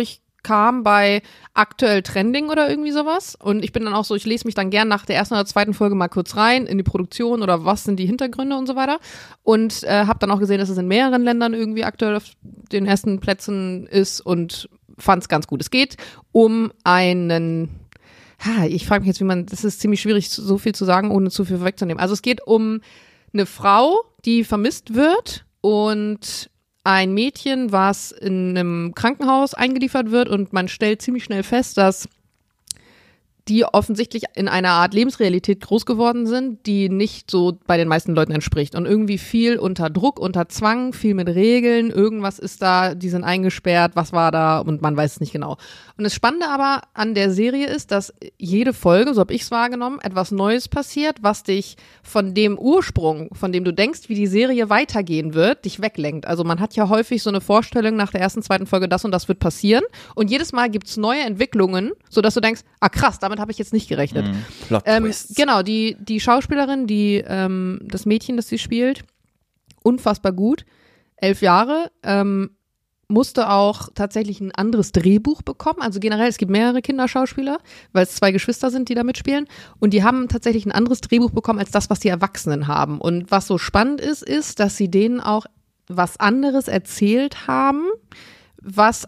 kam bei aktuell Trending oder irgendwie sowas. Und ich bin dann auch so, ich lese mich dann gern nach der ersten oder zweiten Folge mal kurz rein in die Produktion oder was sind die Hintergründe und so weiter. Und habe dann auch gesehen, dass es in mehreren Ländern irgendwie aktuell auf den ersten Plätzen ist und fand es ganz gut. Es geht um einen, ich frage mich jetzt, das ist ziemlich schwierig, so viel zu sagen, ohne zu viel vorwegzunehmen. Also es geht um eine Frau, die vermisst wird und ein Mädchen, was in einem Krankenhaus eingeliefert wird und man stellt ziemlich schnell fest, dass die offensichtlich in einer Art Lebensrealität groß geworden sind, die nicht so bei den meisten Leuten entspricht. Und irgendwie viel unter Druck, unter Zwang, viel mit Regeln, irgendwas ist da, die sind eingesperrt, was war da und man weiß es nicht genau. Und das Spannende aber an der Serie ist, dass jede Folge, so habe ich es wahrgenommen, etwas Neues passiert, was dich von dem Ursprung, von dem du denkst, wie die Serie weitergehen wird, dich weglenkt. Also man hat ja häufig so eine Vorstellung nach der ersten, zweiten Folge, das und das wird passieren. Und jedes Mal gibt's neue Entwicklungen, sodass du denkst, krass, damit habe ich jetzt nicht gerechnet. Genau, die Schauspielerin, das Mädchen, das sie spielt, unfassbar gut, 11 Jahre, musste auch tatsächlich ein anderes Drehbuch bekommen. Also generell, es gibt mehrere Kinderschauspieler, weil es 2 Geschwister sind, die da mitspielen. Und die haben tatsächlich ein anderes Drehbuch bekommen, als das, was die Erwachsenen haben. Und was so spannend ist, dass sie denen auch was anderes erzählt haben, was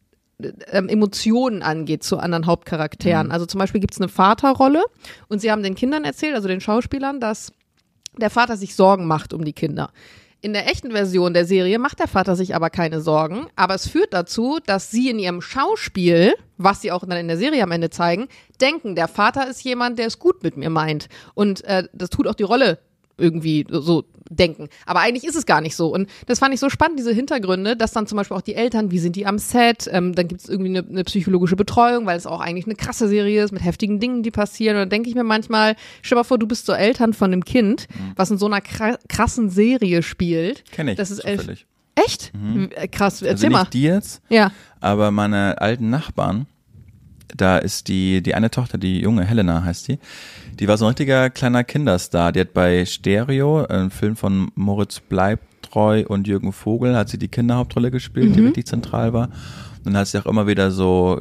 Emotionen angeht zu anderen Hauptcharakteren. Also zum Beispiel gibt es eine Vaterrolle und sie haben den Kindern erzählt, also den Schauspielern, dass der Vater sich Sorgen macht um die Kinder. In der echten Version der Serie macht der Vater sich aber keine Sorgen, aber es führt dazu, dass sie in ihrem Schauspiel, was sie auch dann in der Serie am Ende zeigen, denken, der Vater ist jemand, der es gut mit mir meint. Und das tut auch die Rolle irgendwie so denken. Aber eigentlich ist es gar nicht so. Und das fand ich so spannend, diese Hintergründe, dass dann zum Beispiel auch die Eltern, wie sind die am Set, dann gibt es irgendwie eine psychologische Betreuung, weil es auch eigentlich eine krasse Serie ist mit heftigen Dingen, die passieren. Und dann denke ich mir manchmal, stell dir mal vor, du bist so Eltern von einem Kind, was in so einer krassen Serie spielt. Kenn ich, das ist zufällig. Echt? Krass, erzähl mal. Also nicht die jetzt, ja. aber meine alten Nachbarn, da ist die eine Tochter, die junge Helena heißt die war so ein richtiger kleiner Kinderstar. Die hat bei Stereo, einem Film von Moritz Bleibtreu und Jürgen Vogel, hat sie die Kinderhauptrolle gespielt, die richtig zentral war. Und dann hat sie auch immer wieder so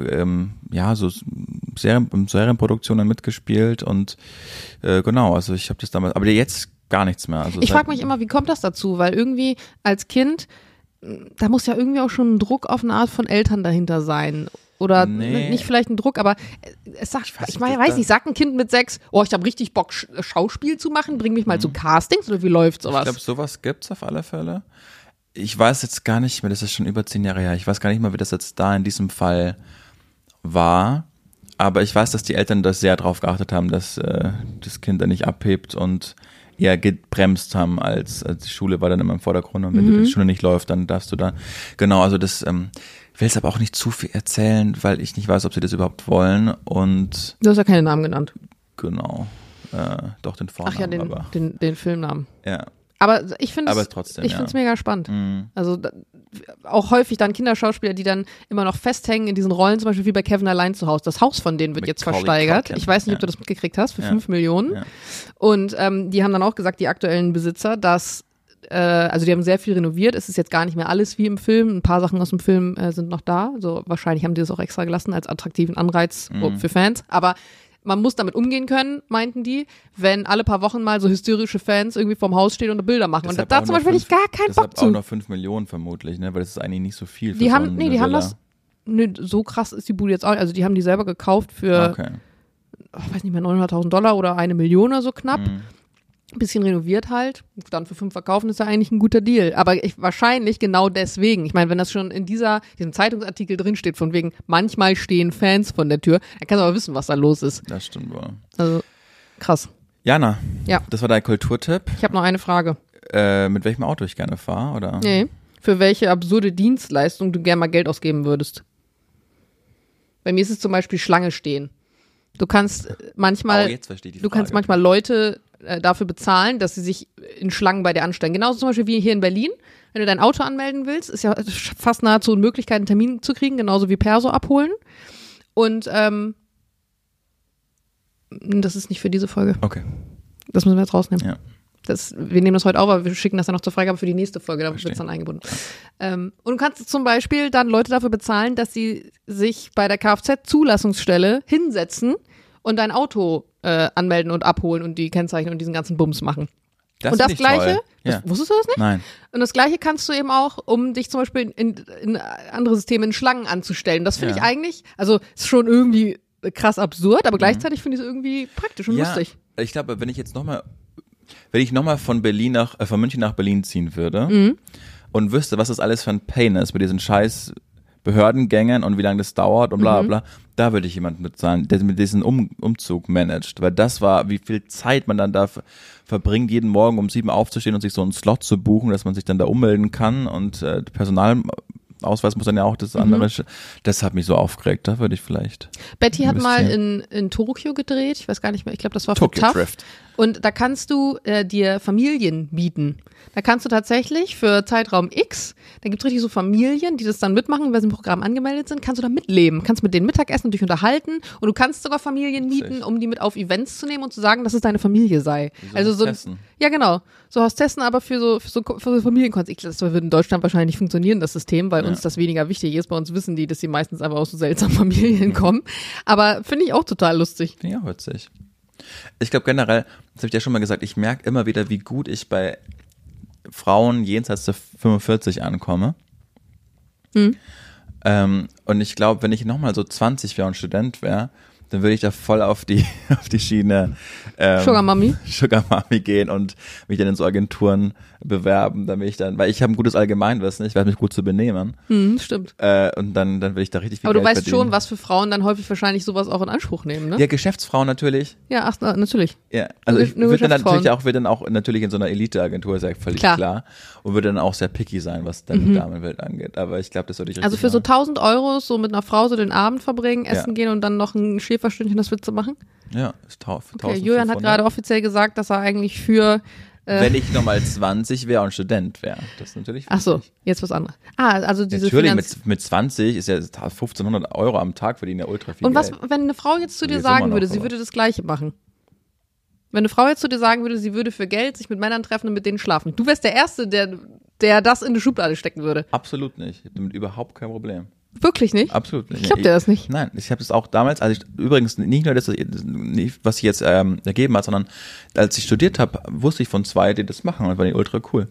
Serienproduktionen mitgespielt und genau, also ich habe das damals, aber jetzt gar nichts mehr. Also ich frage mich immer, wie kommt das dazu? Weil irgendwie als Kind, da muss ja irgendwie auch schon ein Druck auf eine Art von Eltern dahinter sein. Oder nicht vielleicht ein Druck, aber es sagt, ich weiß nicht, sagt ein Kind mit 6, ich habe richtig Bock, Schauspiel zu machen, bring mich mal zu Castings oder wie läuft sowas? Ich glaube, sowas gibt's auf alle Fälle. Ich weiß jetzt gar nicht mehr, das ist schon über 10 Jahre her, ich weiß gar nicht mehr, wie das jetzt da in diesem Fall war, aber ich weiß, dass die Eltern das sehr drauf geachtet haben, dass das Kind da nicht abhebt und eher gebremst haben, als die Schule war dann immer im Vordergrund und wenn die Schule nicht läuft, dann darfst du da, genau, also das ich will es aber auch nicht zu viel erzählen, weil ich nicht weiß, ob sie das überhaupt wollen und du hast ja keine Namen genannt. Genau, doch den Vornamen. Ach ja, den Filmnamen. Ja. Aber ich finde es mega spannend. Also auch häufig dann Kinderschauspieler, die dann immer noch festhängen in diesen Rollen, zum Beispiel wie bei Kevin allein zu Hause. Das Haus von denen wird jetzt versteigert. Culkin. Ich weiß nicht, ob du das mitgekriegt hast, für 5 Millionen. Ja. Und die haben dann auch gesagt, die aktuellen Besitzer, dass also die haben sehr viel renoviert. Es ist jetzt gar nicht mehr alles wie im Film. Ein paar Sachen aus dem Film sind noch da. So wahrscheinlich haben die das auch extra gelassen als attraktiven Anreiz für Fans. Aber man muss damit umgehen können, meinten die, wenn alle paar Wochen mal so hysterische Fans irgendwie vorm Haus stehen und Bilder machen. Deshalb und da zum Beispiel hätte ich gar keinen Bock zu. Deshalb auch noch 5 Millionen vermutlich, ne? Weil das ist eigentlich nicht so viel. Für die haben das, so krass ist die Bude jetzt auch. Also die haben die selber gekauft für, weiß nicht mehr, $900.000 oder 1 Million oder so knapp. Ein bisschen renoviert halt, dann für 5 verkaufen, ist ja eigentlich ein guter Deal. Aber wahrscheinlich genau deswegen. Ich meine, wenn das schon in diesem Zeitungsartikel drinsteht, von wegen, manchmal stehen Fans von der Tür, dann kannst du aber wissen, was da los ist. Das stimmt wohl. Also, krass. Jana, ja. Das war dein Kulturtipp. Ich habe noch eine Frage. Mit welchem Auto ich gerne fahre, oder? Nee, für welche absurde Dienstleistung du gerne mal Geld ausgeben würdest. Bei mir ist es zum Beispiel Schlange stehen. Du kannst manchmal, manchmal Leute dafür bezahlen, dass sie sich in Schlangen bei dir anstellen. Genauso zum Beispiel wie hier in Berlin. Wenn du dein Auto anmelden willst, ist ja fast nahezu eine Möglichkeit, einen Termin zu kriegen, genauso wie Perso abholen. Und das ist nicht für diese Folge. Okay. Das müssen wir jetzt rausnehmen. Ja. wir nehmen das heute auf, aber wir schicken das dann noch zur Freigabe für die nächste Folge, da wird es dann eingebunden. Und du kannst zum Beispiel dann Leute dafür bezahlen, dass sie sich bei der Kfz-Zulassungsstelle hinsetzen und dein Auto anmelden und abholen und die Kennzeichen und diesen ganzen Bums machen. Das und das Gleiche, ja. Wusstest du das nicht? Nein. Und das Gleiche kannst du eben auch, um dich zum Beispiel in andere Systeme in Schlangen anzunstellen. Das finde ich eigentlich, also ist schon irgendwie krass absurd, aber gleichzeitig finde ich es irgendwie praktisch und lustig. Ich glaube, wenn ich nochmal von München nach Berlin ziehen würde und wüsste, was das alles für ein Pain ist mit diesen scheiß Behördengängen und wie lange das dauert und bla bla, da würde ich jemanden bezahlen, der mit diesem Umzug managt, weil das war, wie viel Zeit man dann da verbringt, jeden Morgen um 7 aufzustehen und sich so einen Slot zu buchen, dass man sich dann da ummelden kann und Personalausweis muss dann ja auch das andere, das hat mich so aufgeregt, da würde ich vielleicht. Betty hat mal in Tokio gedreht, ich weiß gar nicht mehr, ich glaube, das war für Tokyo TAF. Drift. Und da kannst du dir Familien mieten. Da kannst du tatsächlich für Zeitraum X, da gibt es richtig so Familien, die das dann mitmachen, weil sie im Programm angemeldet sind, kannst du da mitleben. Kannst mit denen Mittagessen und dich unterhalten und du kannst sogar Familien mieten, um die mit auf Events zu nehmen und zu sagen, dass es deine Familie sei. Also so ja, genau. So Hostessen, aber für so Familienkonzepte. Das würde in Deutschland wahrscheinlich nicht funktionieren, das System, weil uns das weniger wichtig ist. Bei uns wissen die, dass sie meistens einfach aus so seltsamen Familien kommen. Aber finde ich auch total lustig. Ja, witzig. Ich glaube generell, das habe ich ja schon mal gesagt, ich merke immer wieder, wie gut ich bei Frauen jenseits der 45 ankomme. Und ich glaube, wenn ich nochmal so 20 wäre und Student wäre, dann würde ich da voll auf die Schiene Sugar Mami gehen und mich dann in so Agenturen bewerben, weil ich habe ein gutes Allgemeinwissen, ich weiß mich gut zu benehmen. Stimmt. Und dann will ich da richtig viel Aber Geld du weißt verdienen. schon, was für Frauen dann häufig wahrscheinlich sowas auch in Anspruch nehmen, ne? Ja, Geschäftsfrauen natürlich. Ja, natürlich. Ja, also ich Nur würde dann Geschäftsfrauen. auch natürlich in so einer Elite-Agentur, ist ja völlig klar. Und würde dann auch sehr picky sein, was dann die Damenwelt angeht. Aber ich glaube, das würde ich richtig Also für so machen. 1.000 Euro so mit einer Frau so den Abend verbringen, essen gehen und dann noch ein Schäferstündchen das Witze machen? Ja, ist okay, Julian hat gerade offiziell gesagt, dass er eigentlich für wenn ich nochmal 20 wäre und Student wäre. Das ist natürlich wichtig. Ach so, jetzt was anderes. Also diese natürlich, mit 20 ist ja 1.500 Euro am Tag verdienen ja ultra viel Und was, Geld. wenn eine Frau jetzt zu dir sagen würde, sie würde das Gleiche machen? Wenn eine Frau jetzt zu dir sagen würde, sie würde für Geld sich mit Männern treffen und mit denen schlafen. Du wärst der Erste, der das in eine Schublade stecken würde. Absolut nicht. Ich habe damit überhaupt kein Problem. Wirklich nicht? Absolut nicht. Ich glaub dir das nicht. Nein, ich habe das auch damals, übrigens nicht nur das, was sich jetzt ergeben hat, sondern als ich studiert habe, wusste ich von 2, die das machen und fand die ultra cool.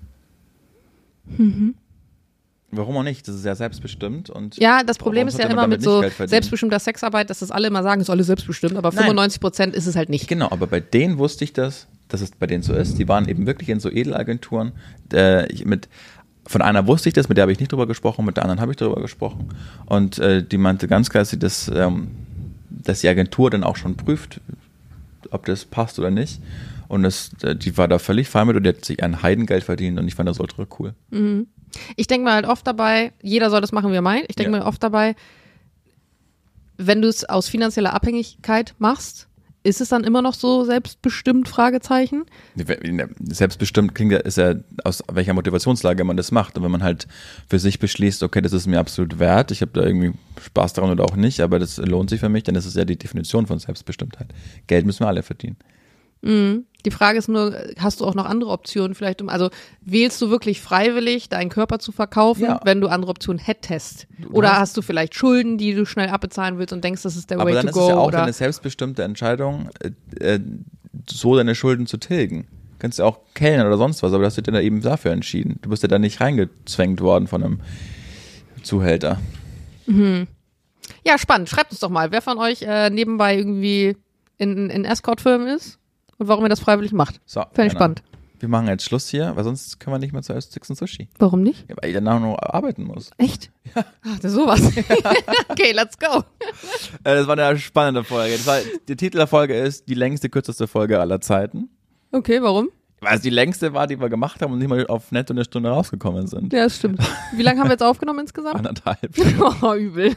Warum auch nicht? Das ist ja selbstbestimmt. Und ja, das Problem ist ja immer mit so selbstbestimmter selbstbestimmter Sexarbeit, dass das alle immer sagen, es ist alles selbstbestimmt, aber 95% ist es halt nicht. Genau, aber bei denen wusste ich dass es bei denen so ist. Die waren eben wirklich in so Edelagenturen. Von einer wusste ich das, mit der habe ich nicht drüber gesprochen, mit der anderen habe ich drüber gesprochen. Und die meinte ganz klar, dass die Agentur dann auch schon prüft, ob das passt oder nicht. Und die war da völlig fein mit und die hat sich ein Heidengeld verdient und ich fand das ultra cool. Ich denke mir halt oft dabei, jeder soll das machen, wie er meint. Ich denke mir oft dabei, wenn du es aus finanzieller Abhängigkeit machst, ist es dann immer noch so selbstbestimmt, Fragezeichen? Selbstbestimmt ist ja aus welcher Motivationslage man das macht. Und wenn man halt für sich beschließt, okay, das ist mir absolut wert, ich habe da irgendwie Spaß daran oder auch nicht, aber das lohnt sich für mich, dann ist es ja die Definition von Selbstbestimmtheit. Geld müssen wir alle verdienen. Die Frage ist nur, hast du auch noch andere Optionen vielleicht? Also wählst du wirklich freiwillig, deinen Körper zu verkaufen, wenn du andere Optionen hättest? Oder hast du vielleicht Schulden, die du schnell abbezahlen willst und denkst, das ist der Way to go? Aber dann ist es ja auch deine selbstbestimmte Entscheidung, so deine Schulden zu tilgen. Du kannst ja auch kellnern oder sonst was, aber du hast dich dann eben dafür entschieden. Du bist ja da nicht reingezwängt worden von einem Zuhälter. Ja, spannend. Schreibt uns doch mal, wer von euch nebenbei irgendwie in Escort-Firmen ist und warum ihr das freiwillig macht. So, Fände ich spannend. Wir machen jetzt Schluss hier, weil sonst können wir nicht mehr zu Six und Sushi. Warum nicht? Ja, weil ich danach noch arbeiten muss. Echt? Ja. Ach, das ist sowas. Okay, let's go. Das war eine spannende Folge. Der Titel der Folge ist die längste, kürzeste Folge aller Zeiten. Okay, warum? Weil es die längste war, die wir gemacht haben und nicht mal auf netto eine Stunde rausgekommen sind. Ja, das stimmt. Wie lange haben wir jetzt aufgenommen insgesamt? 1,5. Oh, übel.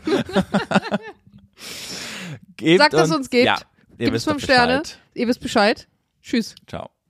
Sagt, dass es uns gibt. Ja, ihr Gibt wisst es 5 Sterne. Ihr wisst Bescheid. Tschüss. Ciao.